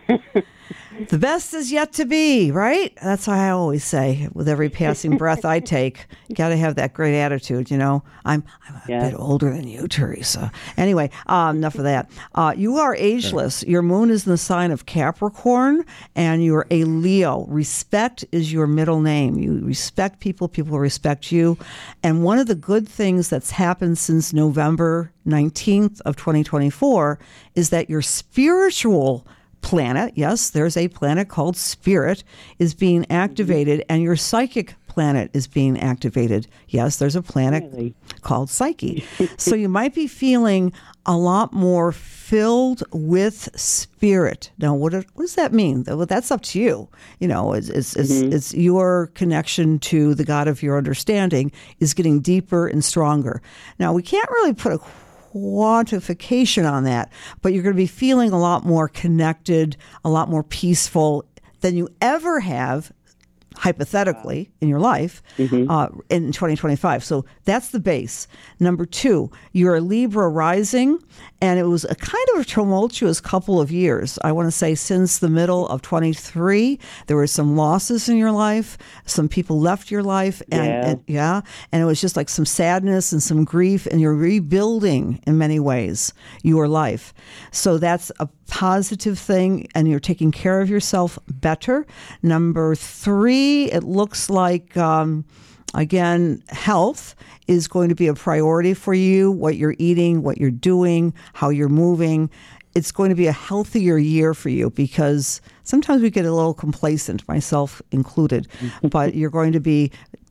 The best is yet to be, right? That's what I always say with every passing breath I take. You got to have that great attitude, you know. I'm, I'm a Yeah. bit older than you, Teresa. Anyway, um, enough of that. Uh, you are ageless. Your moon is in the sign of Capricorn, and you're a Leo. Respect is your middle name. You respect people, people respect you. And one of the good things that's happened since November nineteenth of twenty twenty-four is that your spiritual planet, yes, there's a planet called Spirit, is being activated, and your psychic planet is being activated. Yes, there's a planet Really? called Psyche. So you might be feeling a lot more filled with spirit. Now, what, what does that mean? Well, that's up to you. You know, it's it's, it's, Mhm. it's your connection to the God of your understanding is getting deeper and stronger. Now, we can't really put a quantification on that, but you're going to be feeling a lot more connected, a lot more peaceful than you ever have, hypothetically, in your life uh, in twenty twenty-five. So that's the base. Number two, you're a Libra rising, and it was a kind of a tumultuous couple of years. I want to say since the middle of twenty-three, there were some losses in your life. Some people left your life, and Yeah. and, yeah, and it was just like some sadness and some grief, and you're rebuilding in many ways your life. So that's a positive thing, and you're taking care of yourself better. Number three, it looks like, um, again, health is going to be a priority for you, what you're eating, what you're doing, how you're moving. It's going to be a healthier year for you because sometimes we get a little complacent, myself included, but you're going to be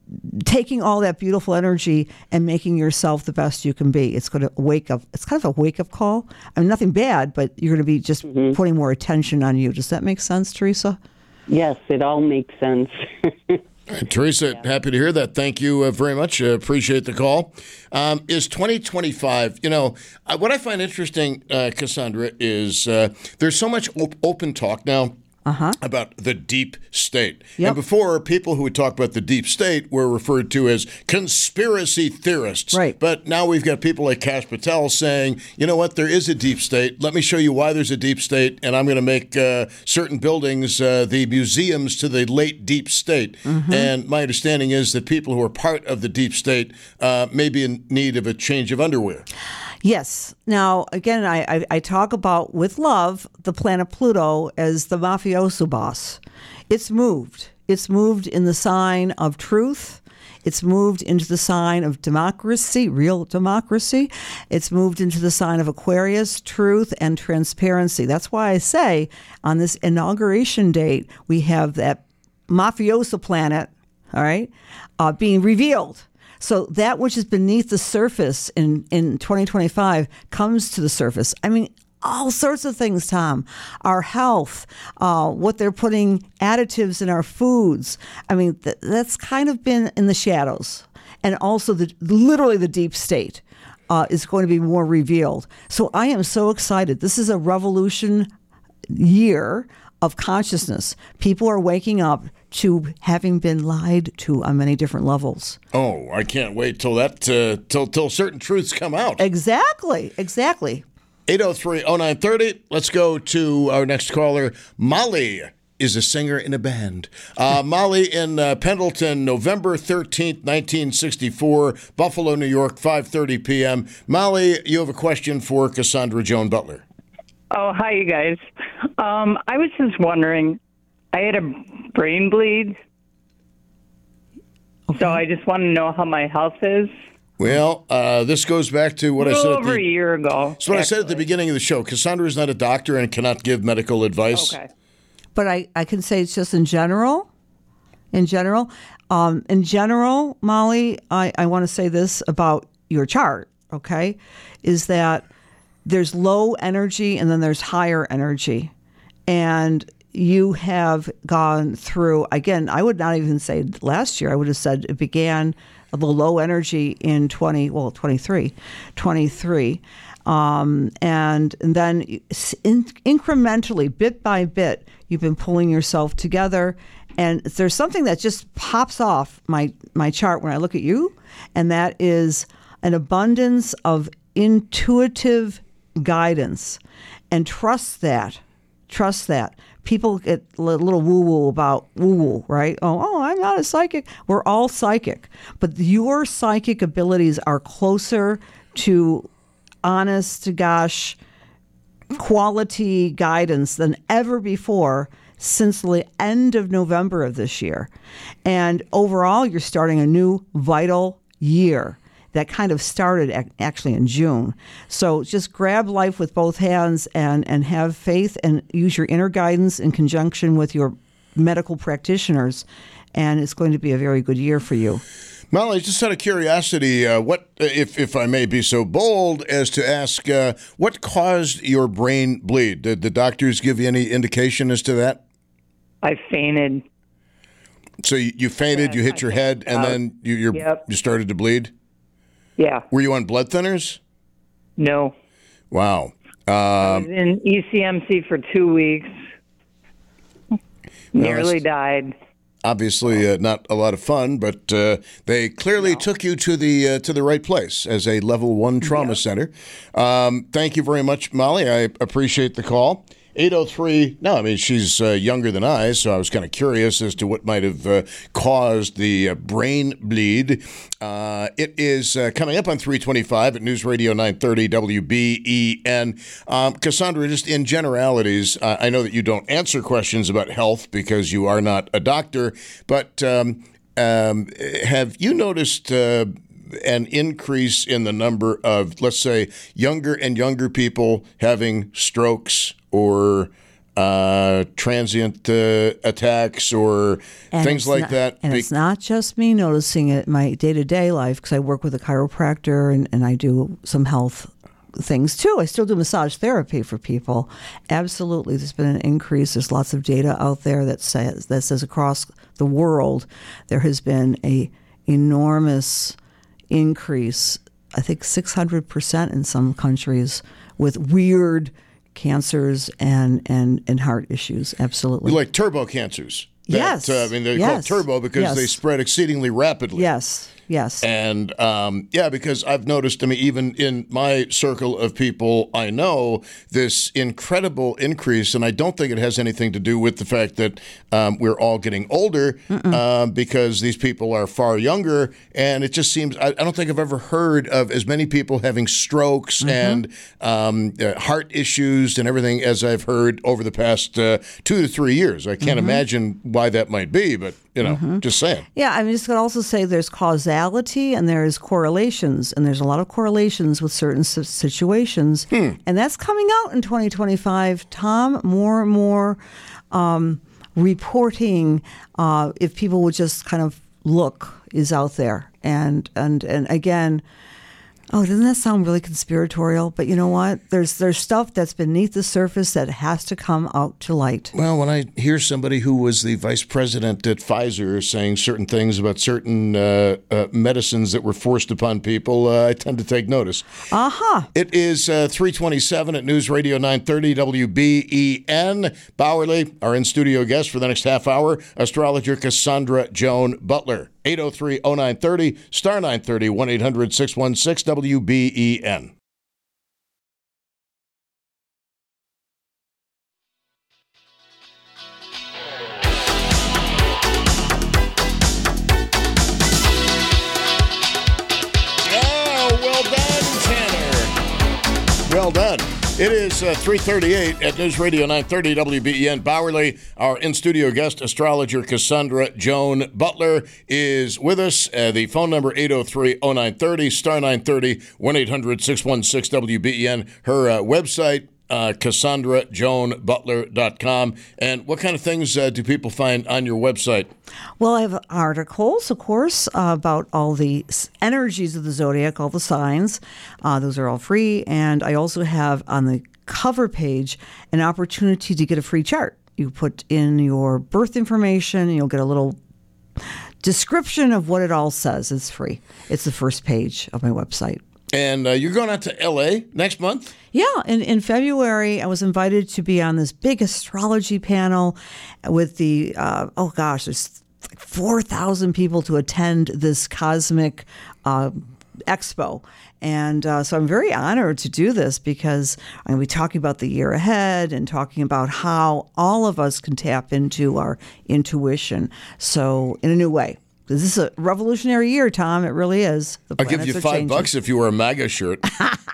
taking all that beautiful energy and making yourself the best you can be. It's going to wake up. It's kind of a wake-up call. I mean, nothing bad, but you're going to be just putting more attention on you. Does that make sense, Teresa? Yes, it all makes sense. Teresa, happy to hear that. Thank you uh, very much. Uh, appreciate the call. Um, is twenty twenty-five, you know, uh, what I find interesting, uh, Cassandra, is uh, there's so much op- open talk now Uh-huh. about the deep state. Yep. And before, people who would talk about the deep state were referred to as conspiracy theorists. Right. But now we've got people like Kash Patel saying, you know what, there is a deep state. Let me show you why there's a deep state, and I'm going to make uh, certain buildings uh, the museums to the late deep state. Mhm. And my understanding is that people who are part of the deep state uh, may be in need of a change of underwear. Yes. Now, again, I, I, I talk about, with love, the planet Pluto as the mafioso boss. It's moved. It's moved in the sign of truth. It's moved into the sign of democracy, real democracy. It's moved into the sign of Aquarius, truth and transparency. That's why I say on this inauguration date, we have that mafioso planet, all right, uh, being revealed. So that which is beneath the surface in, in twenty twenty-five comes to the surface. I mean, all sorts of things, Tom. Our health, uh, what they're putting additives in our foods. I mean, th- that's kind of been in the shadows. And also the literally the deep state uh, is going to be more revealed. So I am so excited. This is a revolution year of consciousness. People are waking up to having been lied to on many different levels. Oh, I can't wait till that uh, till till certain truths come out. Exactly, exactly. eight oh three oh nine thirty. Let's go to our next caller. Molly is a singer in a band. Uh, Molly in uh, Pendleton, November thirteenth, nineteen sixty-four, Buffalo, New York, five thirty p.m. Molly, you have a question for Cassandra Joan Butler. Oh, hi, you guys. Um, I was just wondering, I had a brain bleed, okay. So I just want to know how my health is. Well, uh, this goes back to what a I said. At over the, a year ago. So what I said at the beginning of the show. Cassandra is not a doctor and cannot give medical advice. Okay. But I, I can say it's just in general. In general. Um, in general, Molly, I, I want to say this about your chart, okay, is that there's low energy and then there's higher energy. And you have gone through, again, I would not even say last year, I would have said it began the low energy in twenty, well, twenty-three, twenty-three. Um, and, and then in, incrementally, bit by bit, you've been pulling yourself together. And there's something that just pops off my, my chart when I look at you, and that is an abundance of intuitive guidance. And trust that. Trust that. People get a little woo-woo about woo-woo, right? Oh, oh, I'm not a psychic. We're all psychic. But your psychic abilities are closer to honest to gosh quality guidance than ever before since the end of November of this year. And overall, you're starting a new vital year that kind of started ac- actually in June. So just grab life with both hands and, and have faith and use your inner guidance in conjunction with your medical practitioners. And it's going to be a very good year for you. Molly, just out of curiosity, uh, what, if if I may be so bold as to ask, uh, what caused your brain bleed? Did the doctors give you any indication as to that? I fainted. So you, you fainted, you hit your head, and then you you're, Yep. you started to bleed? Yeah. Were you on blood thinners? No. Wow. I Um, was in E C M C for two weeks. Nearly that's- died. Obviously, uh, not a lot of fun, but uh, they clearly took you to the uh, to the right place as a level one trauma center. Um, thank you very much, Molly. I appreciate the call. eight oh three, no, I mean, she's uh, younger than I, so I was kind of curious as to what might have uh, caused the uh, brain bleed. Uh, it is uh, coming up on three twenty-five at News Radio nine thirty W B E N. Um, Cassandra, just in generalities, uh, I know that you don't answer questions about health because you are not a doctor, but um, um, have you noticed uh, an increase in the number of, let's say, younger and younger people having strokes or uh, transient uh, attacks or And things it's like not- that? And Be- it's not just me noticing it in my day-to-day life because I work with a chiropractor and, and I do some health things too. I still do massage therapy for people. Absolutely. There's been an increase. There's lots of data out there that says that says across the world there has been a enormous increase, I think six hundred percent in some countries, with weird cancers and, and, and heart issues. Absolutely. like turbo cancers. That, Yes. uh, I mean, they're Yes. called turbo because Yes. they spread exceedingly rapidly. Yes. Yes. And um, yeah, because I've noticed, I mean, even in my circle of people I know, this incredible increase, and I don't think it has anything to do with the fact that um, we're all getting older, um, because these people are far younger, and it just seems, I, I don't think I've ever heard of as many people having strokes Mm-hmm. and um, uh, heart issues and everything as I've heard over the past uh, two to three years. I can't Mhm. imagine why that might be, but, you know, Mhm. just saying. Yeah, I'm just going to also say there's causality and there's correlations, and there's a lot of correlations with certain s- situations, Hmm. and that's coming out in twenty twenty-five. Tom, more and more um, reporting, uh, if people would just kind of look, is out there, and and and again. Oh, doesn't that sound really conspiratorial? But you know what? There's there's stuff that's beneath the surface that has to come out to light. Well, when I hear somebody who was the vice president at Pfizer saying certain things about certain uh, uh, medicines that were forced upon people, uh, I tend to take notice. Uh-huh. It is uh, three twenty-seven at News Radio nine thirty W B E N. Bowerly, our in-studio guest for the next half hour, astrologer Cassandra Joan Butler. eight oh three oh nine thirty, star nine thirty, one eight hundred six one six W B E N. Oh, well done, Tanner. Well done. It is uh, three thirty-eight at News Radio nine thirty W B E N. Bowerly, our in-studio guest, astrologer Cassandra Joan Butler, is with us. Uh, the phone number, eight oh three oh nine thirty, star nine thirty, one eight hundred six one six W B E N. Her uh, website, uh, Cassandra Joan Butler dot com. And what kind of things uh, do people find on your website? Well, I have articles, of course, uh, about all the s- energies of the zodiac, all the signs. Uh, those are all free. And I also have on the cover page an opportunity to get a free chart. You put in your birth information, and you'll get a little description of what it all says. It's free. It's the first page of my website. And uh, you're going out to L A next month? Yeah, in, in February, I was invited to be on this big astrology panel with the, uh, oh gosh, there's like four thousand people to attend this cosmic uh, expo. And uh, so I'm very honored to do this because I'm going to be talking about the year ahead and talking about how all of us can tap into our intuition. So in a new way. This is a revolutionary year, Tom. It really is. The I'll give you five changing. bucks if you wear a MAGA shirt.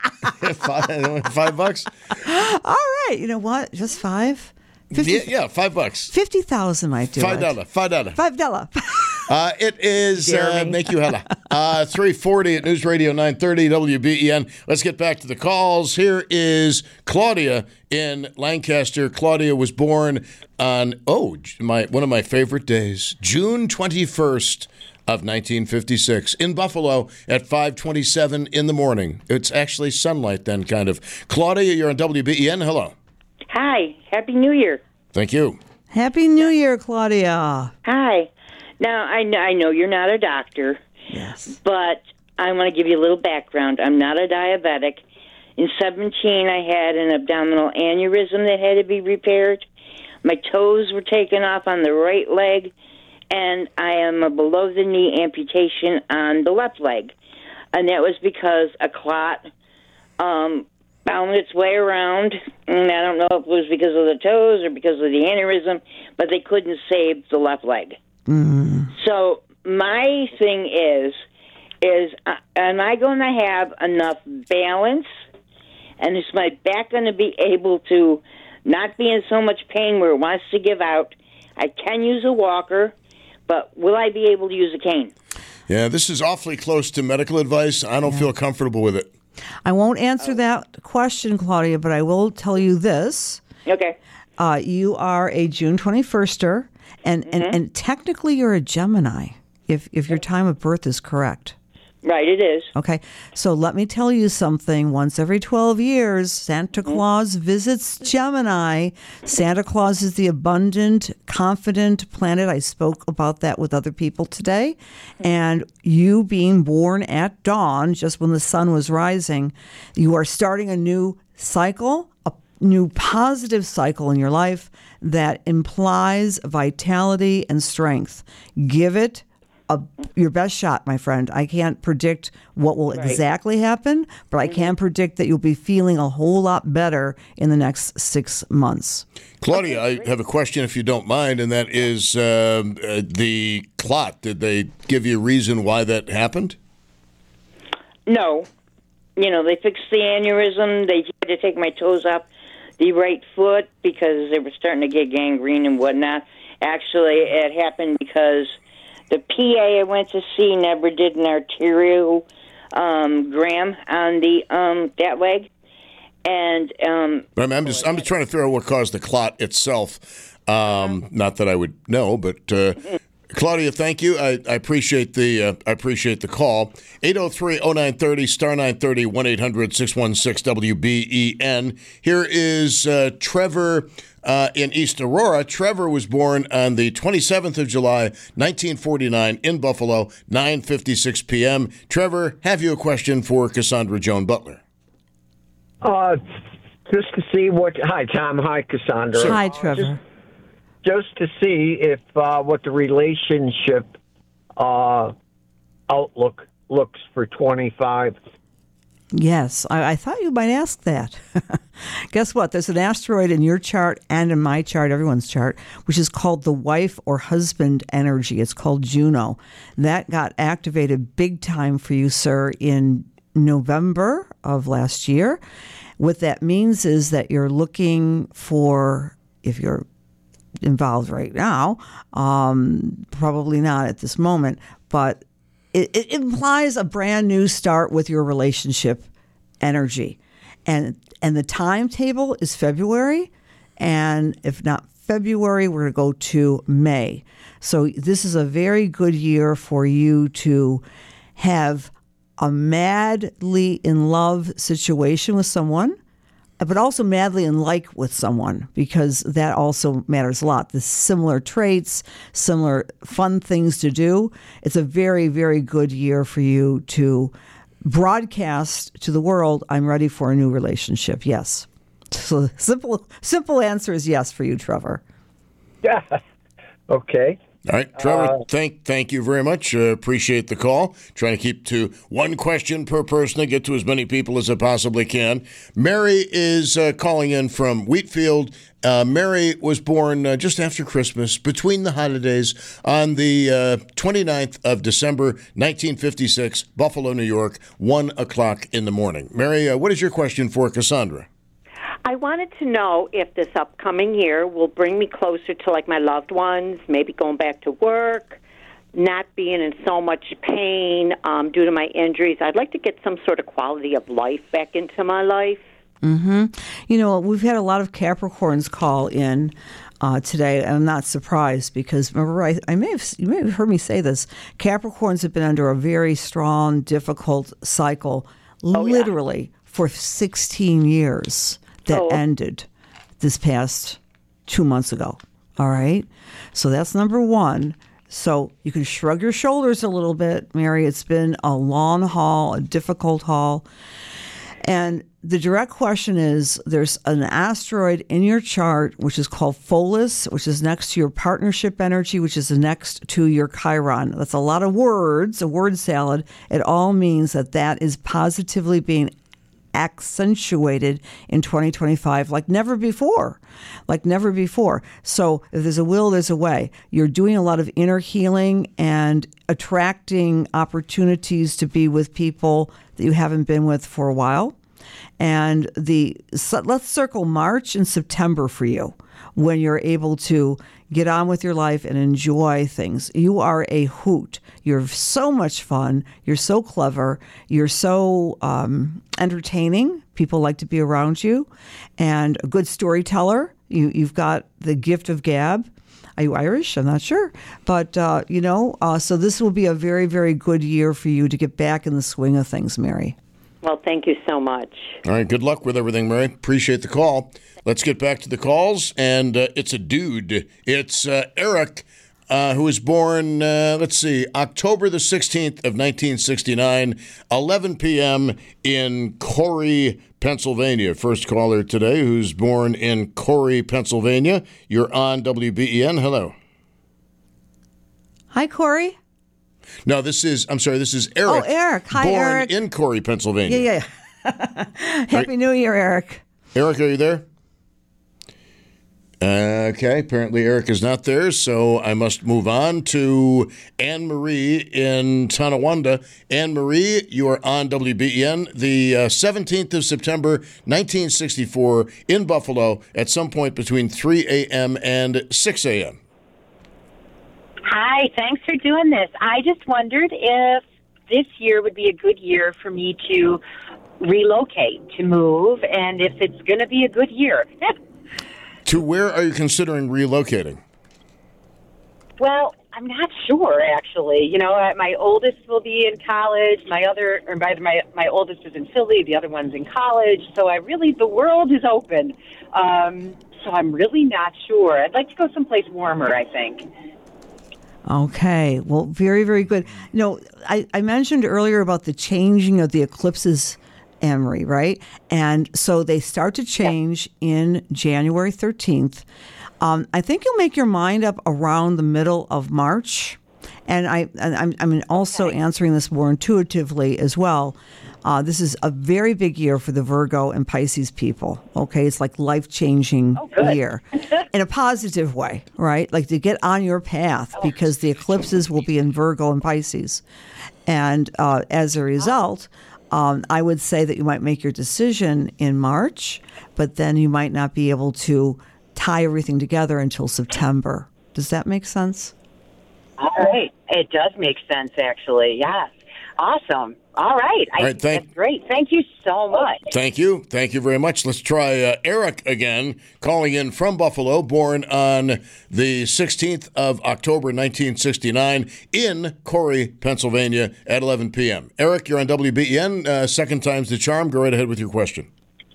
five, five bucks? All right. You know what? Just five? fifty, yeah, yeah, five bucks. fifty thousand might do Five it. dollar. Five dollar. Five dollar. Uh, it is, uh, make you hella, uh, three forty at News Radio nine thirty W B E N. Let's get back to the calls. Here is Claudia in Lancaster. Claudia was born on, oh, my one of my favorite days, June twenty-first of nineteen fifty-six in Buffalo at five twenty-seven in the morning. It's actually sunlight then, kind of. Claudia, you're on W B E N. Hello. Hi. Happy New Year. Thank you. Happy New Year, Claudia. Hi. Now, I know, I know you're not a doctor. Yes. But I want to give you a little background. I'm not a diabetic. In seventeen, I had an abdominal aneurysm that had to be repaired. My toes were taken off on the right leg, and I am a below-the-knee amputation on the left leg. And that was because a clot um, found its way around, and I don't know if it was because of the toes or because of the aneurysm, but they couldn't save the left leg. Mm. So my thing is, is uh, am I going to have enough balance, and is my back going to be able to not be in so much pain where it wants to give out? I can use a walker, but will I be able to use a cane? Yeah, this is awfully close to medical advice. I don't yeah. feel comfortable with it. I won't answer that question, Claudia, but I will tell you this. Okay. Uh, you are a June twenty-firster. And, mm-hmm. and and technically, you're a Gemini, if if your time of birth is correct. Right, it is. Okay, so let me tell you something. Once every twelve years, Santa mm-hmm. Claus visits Gemini. Santa Claus is the abundant, confident planet. I spoke about that with other people today. And you being born at dawn, just when the sun was rising, you are starting a new cycle, a new positive cycle in your life that implies vitality and strength. Give it a, your best shot, my friend. I can't predict what will right. exactly happen, but I can predict that you'll be feeling a whole lot better in the next six months. Claudia, I have a question if you don't mind, and that is uh, uh, the clot. Did they give you a reason why that happened? No. You know, they fixed the aneurysm. They had to take my toes off the right foot because they were starting to get gangrene and whatnot. Actually, it happened because the P A I went to see never did an arterial um, gram on the um, that leg, and um, I mean, I'm just I'm just trying to figure out what caused the clot itself. Um, not that I would know, but. Uh, Claudia, thank you. I, I appreciate the uh, I appreciate the call. eight oh three oh nine thirty, star nine thirty, one eight hundred six one six W B E N. Here is uh, Trevor uh, in East Aurora. Trevor was born on the twenty-seventh of July, nineteen forty-nine in Buffalo, nine fifty-six p.m. Trevor, have you a question for Cassandra Joan Butler? Uh, just to see what... Hi, Tom. Hi, Cassandra. Sure. Hi, Trevor. Uh, just, Just to see if uh, what the relationship uh, outlook looks for twenty-five. Yes, I, I thought you might ask that. Guess what? There's an asteroid in your chart and in my chart, everyone's chart, which is called the wife or husband energy. It's called Juno. That got activated big time for you, sir, in November of last year. What that means is that you're looking for, if you're involved right now, um, probably not at this moment, but it, it implies a brand new start with your relationship energy. And and the timetable is February, and if not February, we're going to go to May. So this is a very good year for you to have a madly in love situation with someone, but also madly in like with someone, because that also matters a lot. The similar traits, similar fun things to do. It's a very, very good year for you to broadcast to the world, I'm ready for a new relationship. Yes. So the simple, simple answer is yes for you, Trevor. Yeah. Okay. All right, Trevor, Uh, thank thank you very much. Uh, appreciate the call. Trying to keep to one question per person to get to as many people as I possibly can. Mary is uh, calling in from Wheatfield. Uh, Mary was born uh, just after Christmas, between the holidays, on the uh, twenty-ninth of December, nineteen fifty-six, Buffalo, New York, one o'clock in the morning. Mary, uh, what is your question for Cassandra? I wanted to know if this upcoming year will bring me closer to, like, my loved ones, maybe going back to work, not being in so much pain um, due to my injuries. I'd like to get some sort of quality of life back into my life. Mm-hmm. You know, we've had a lot of Capricorns call in uh, today, and I'm not surprised because, remember, I, I may have you may have heard me say this. Capricorns have been under a very strong, difficult cycle, Oh, literally yeah. for sixteen years. That Oh. ended this past two months ago. All right. So that's number one. So you can shrug your shoulders a little bit, Mary. It's been a long haul, a difficult haul. And the direct question is, there's an asteroid in your chart, which is called Pholus, which is next to your partnership energy, which is next to your Chiron. That's a lot of words, a word salad. It all means that that is positively being accentuated in twenty twenty-five like never before, like never before. So if there's a will, there's a way. You're doing a lot of inner healing and attracting opportunities to be with people that you haven't been with for a while. And the so let's circle March and September for you, when you're able to get on with your life and enjoy things. You are a hoot. You're so much fun. You're so clever. You're so um, entertaining. People like to be around you. And a good storyteller. You, you've got the gift of gab. Are you Irish? I'm not sure. But, uh, you know, uh, so this will be a very, very good year for you to get back in the swing of things, Mary. Well, thank you so much. All right, good luck with everything, Mary. Appreciate the call. Let's get back to the calls, and uh, it's a dude. It's uh, Eric, uh, who was born, uh, let's see, October the sixteenth of nineteen sixty-nine, eleven p.m. in Corey, Pennsylvania. First caller today who's born in Corey, Pennsylvania. You're on W B E N. Hello. Hi, Corey. No, this is, I'm sorry, this is Eric. Oh, Eric. Hi, born Eric. in Corey, Pennsylvania. Yeah, yeah. Happy New Year, Eric. Eric, are you there? Okay, apparently Eric is not there, so I must move on to Anne Marie in Tonawanda. Anne Marie, you are on W B E N the uh, seventeenth of September, nineteen sixty-four, in Buffalo, at some point between three a.m. and six a.m. Hi, thanks for doing this. I just wondered if this year would be a good year for me to relocate, to move, and if it's going to be a good year. To where are you considering relocating? Well, I'm not sure, actually. You know, uh, my oldest will be in college. My other, or my, my my oldest is in Philly. The other one's in college. So I really, the world is open. Um, so I'm really not sure. I'd like to go someplace warmer, I think. Okay. Well, very, very good. You know, I, I mentioned earlier about the changing of the eclipses, Anne-Marie, right? And so they start to change in January thirteenth. Um, I think you'll make your mind up around the middle of March. And I, and I'm, I'm also answering this more intuitively as well. Uh, this is a very big year for the Virgo and Pisces people. Okay, it's like life-changing Oh, year in a positive way, right? Like to get on your path because the eclipses will be in Virgo and Pisces, and uh, as a result, um, I would say that you might make your decision in March, but then you might not be able to tie everything together until September. Does that make sense? All right. It does make sense, actually. Yes. Awesome. All right. All right, I, thank- that's great. Thank you so much. Thank you. Thank you very much. Let's try uh, Eric again, calling in from Buffalo, born on the sixteenth of October, nineteen sixty-nine, in Corey, Pennsylvania, at eleven p.m. Eric, you're on W B E N. Uh, second time's the charm. Go right ahead with your question.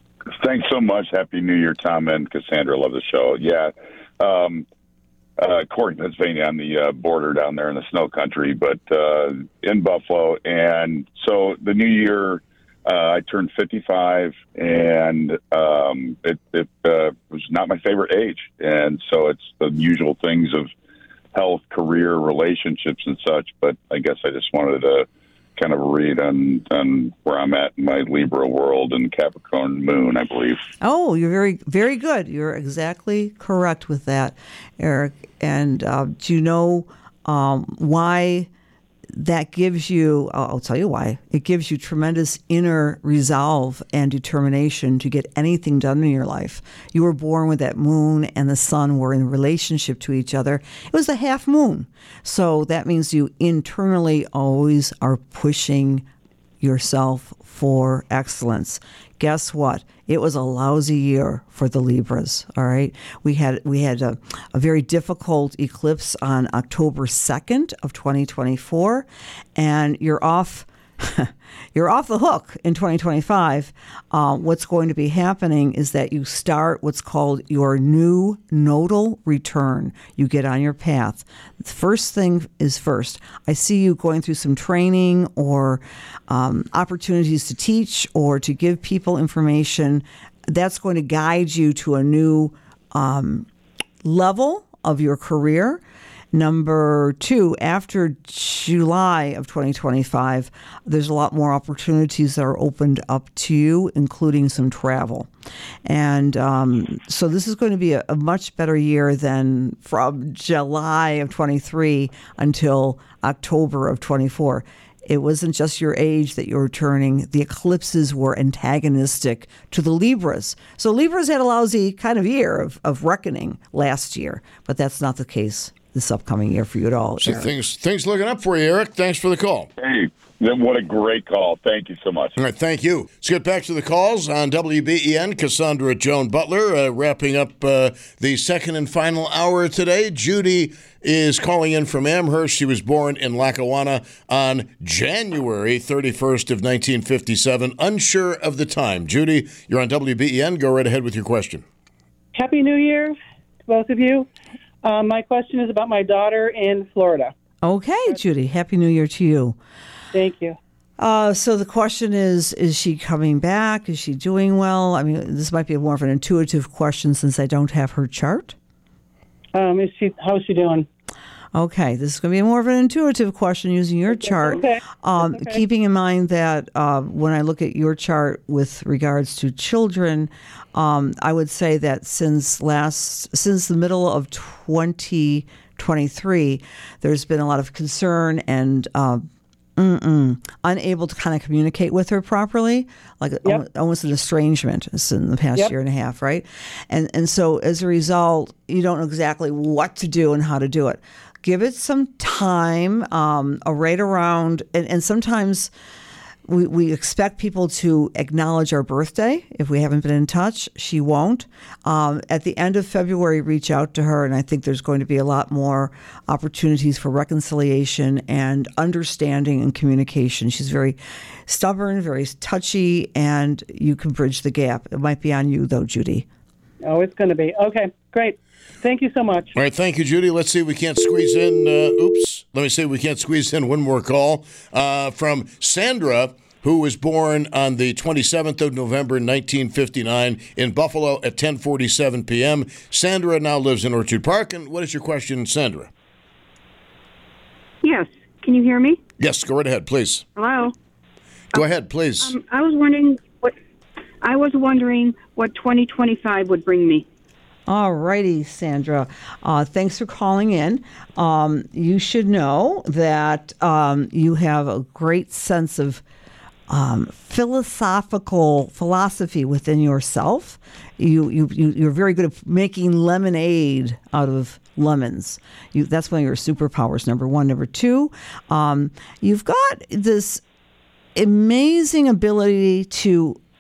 Thanks so much. Happy New Year, Tom and Cassandra. Love the show. Yeah. Um, uh, Cork, Pennsylvania, on the uh, border down there in the snow country, but uh, in Buffalo. And so the new year, uh, I turned fifty-five, and um, it, it uh, was not my favorite age. And so it's the usual things of health, career, relationships, and such. But I guess I just wanted to kind of read on, on where I'm at in my Libra world and Capricorn moon, I believe. Oh, you're very, very good. You're exactly correct with that, Eric. And uh, do you know um, why that gives you, I'll tell you why, it gives you tremendous inner resolve and determination to get anything done in your life. You were born with that moon and the sun were in relationship to each other. It was a half moon. So that means you internally always are pushing yourself for excellence. Guess what? It was a lousy year for the Libras, all right? We had we had a, a very difficult eclipse on October second of twenty twenty-four, and you're off you're off the hook in twenty twenty-five. Uh, what's going to be happening is that you start what's called your new nodal return. You get on your path. The first thing is first. I see you going through some training or um, opportunities to teach or to give people information. That's going to guide you to a new um, level of your career. Number two, after July of twenty twenty-five, there's a lot more opportunities that are opened up to you, including some travel. And um, so this is going to be a, a much better year than from July of twenty-three until October of twenty-four. It wasn't just your age that you were turning. The eclipses were antagonistic to the Libras. So Libras had a lousy kind of year of, of reckoning last year, but that's not the case this upcoming year for you at all. So things things looking up for you, Eric. Thanks for the call. Hey, what a great call. Thank you so much. All right, thank you. Let's get back to the calls on W B E N. Cassandra Joan Butler uh, wrapping up uh, the second and final hour today. Judy is calling in from Amherst. She was born in Lackawanna on January thirty-first of nineteen fifty-seven. Unsure of the time. Judy, you're on W B E N. Go right ahead with your question. Happy New Year to both of you. Um, my question is about my daughter in Florida. Okay, Judy. Happy New Year to you. Thank you. Uh, so the question is, is she coming back? Is she doing well? I mean, this might be more of an intuitive question since I don't have her chart. Um, is she? How's she doing? Okay, this is going to be more of an intuitive question using your chart. Okay. Um, okay. Keeping in mind that uh, when I look at your chart with regards to children, um, I would say that since last, since the middle of twenty twenty-three, there's been a lot of concern and uh, Mm-mm. unable to kind of communicate with her properly, like yep. almost, almost an estrangement in the past yep. year and a half, right? And and so as a result, you don't know exactly what to do and how to do it. Give it some time, um, a right around, and, and sometimes we, we expect people to acknowledge our birthday. If we haven't been in touch, she won't. Um, at the end of February, reach out to her, and I think there's going to be a lot more opportunities for reconciliation and understanding and communication. She's very stubborn, very touchy, and you can bridge the gap. It might be on you, though, Judy. Oh, it's going to be. Okay, great. Thank you so much. All right, thank you, Judy. Let's see if we can't squeeze in, uh, oops, let me see if we can't squeeze in one more call uh, from Sandra, who was born on the twenty-seventh of November, nineteen fifty-nine, in Buffalo at ten forty-seven p.m. Sandra now lives in Orchard Park. And what is your question, Sandra? Yes. Can you hear me? Yes, go right ahead, please. Hello? Go ahead, please. Um, I was wondering what I was wondering what twenty twenty-five would bring me. All righty, Sandra. Uh, thanks for calling in. Um, you should know that um, you have a great sense of um, philosophical philosophy within yourself. You, you, you, you're very good at making lemonade out of lemons. You, that's one of your superpowers, number one. Number two, um, you've got this amazing ability to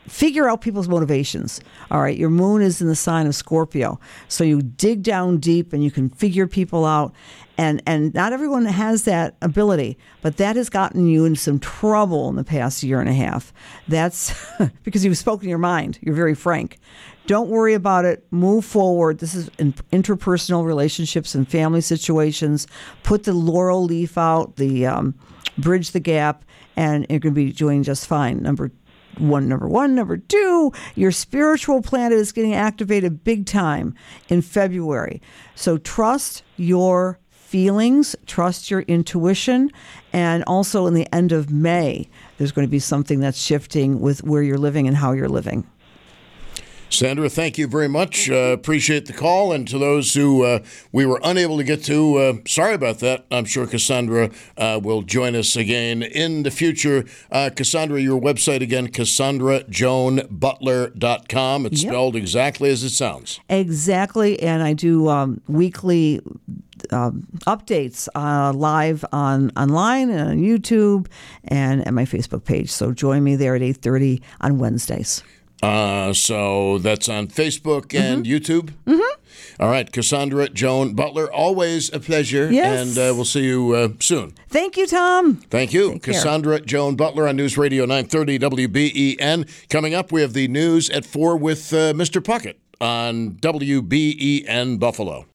figure out people's motivations. All right, your moon is in the sign of Scorpio, so you dig down deep and you can figure people out. And and not everyone has that ability, but that has gotten you in some trouble in the past year and a half. That's because you've spoken your mind. You're very frank. Don't worry about it. Move forward. This is in interpersonal relationships and family situations. Put the laurel leaf out, the um, bridge the gap, and you're going to be doing just fine. Number one, number one, number two, your spiritual planet is getting activated big time in February. So trust your feelings, trust your intuition, and also in the end of May, there's going to be something that's shifting with where you're living and how you're living. Sandra, thank you very much. Uh, appreciate the call. And to those who uh, we were unable to get to, uh, sorry about that. I'm sure Cassandra uh, will join us again in the future. Uh, Cassandra, your website again, cassandra joan butler dot com. It's yep. spelled exactly as it sounds. Exactly. And I do um, weekly Um, updates uh, live on online and on YouTube and at my Facebook page. So join me there at eight thirty on Wednesdays. Uh, so that's on Facebook and mm-hmm. YouTube? Mm-hmm. All right, Cassandra Joan Butler, always a pleasure. Yes. And uh, we'll see you uh, soon. Thank you, Tom. Thank you. Take Cassandra care. Joan Butler on News Radio nine thirty W B E N. Coming up, we have the news at four with uh, Mister Puckett on W B E N Buffalo.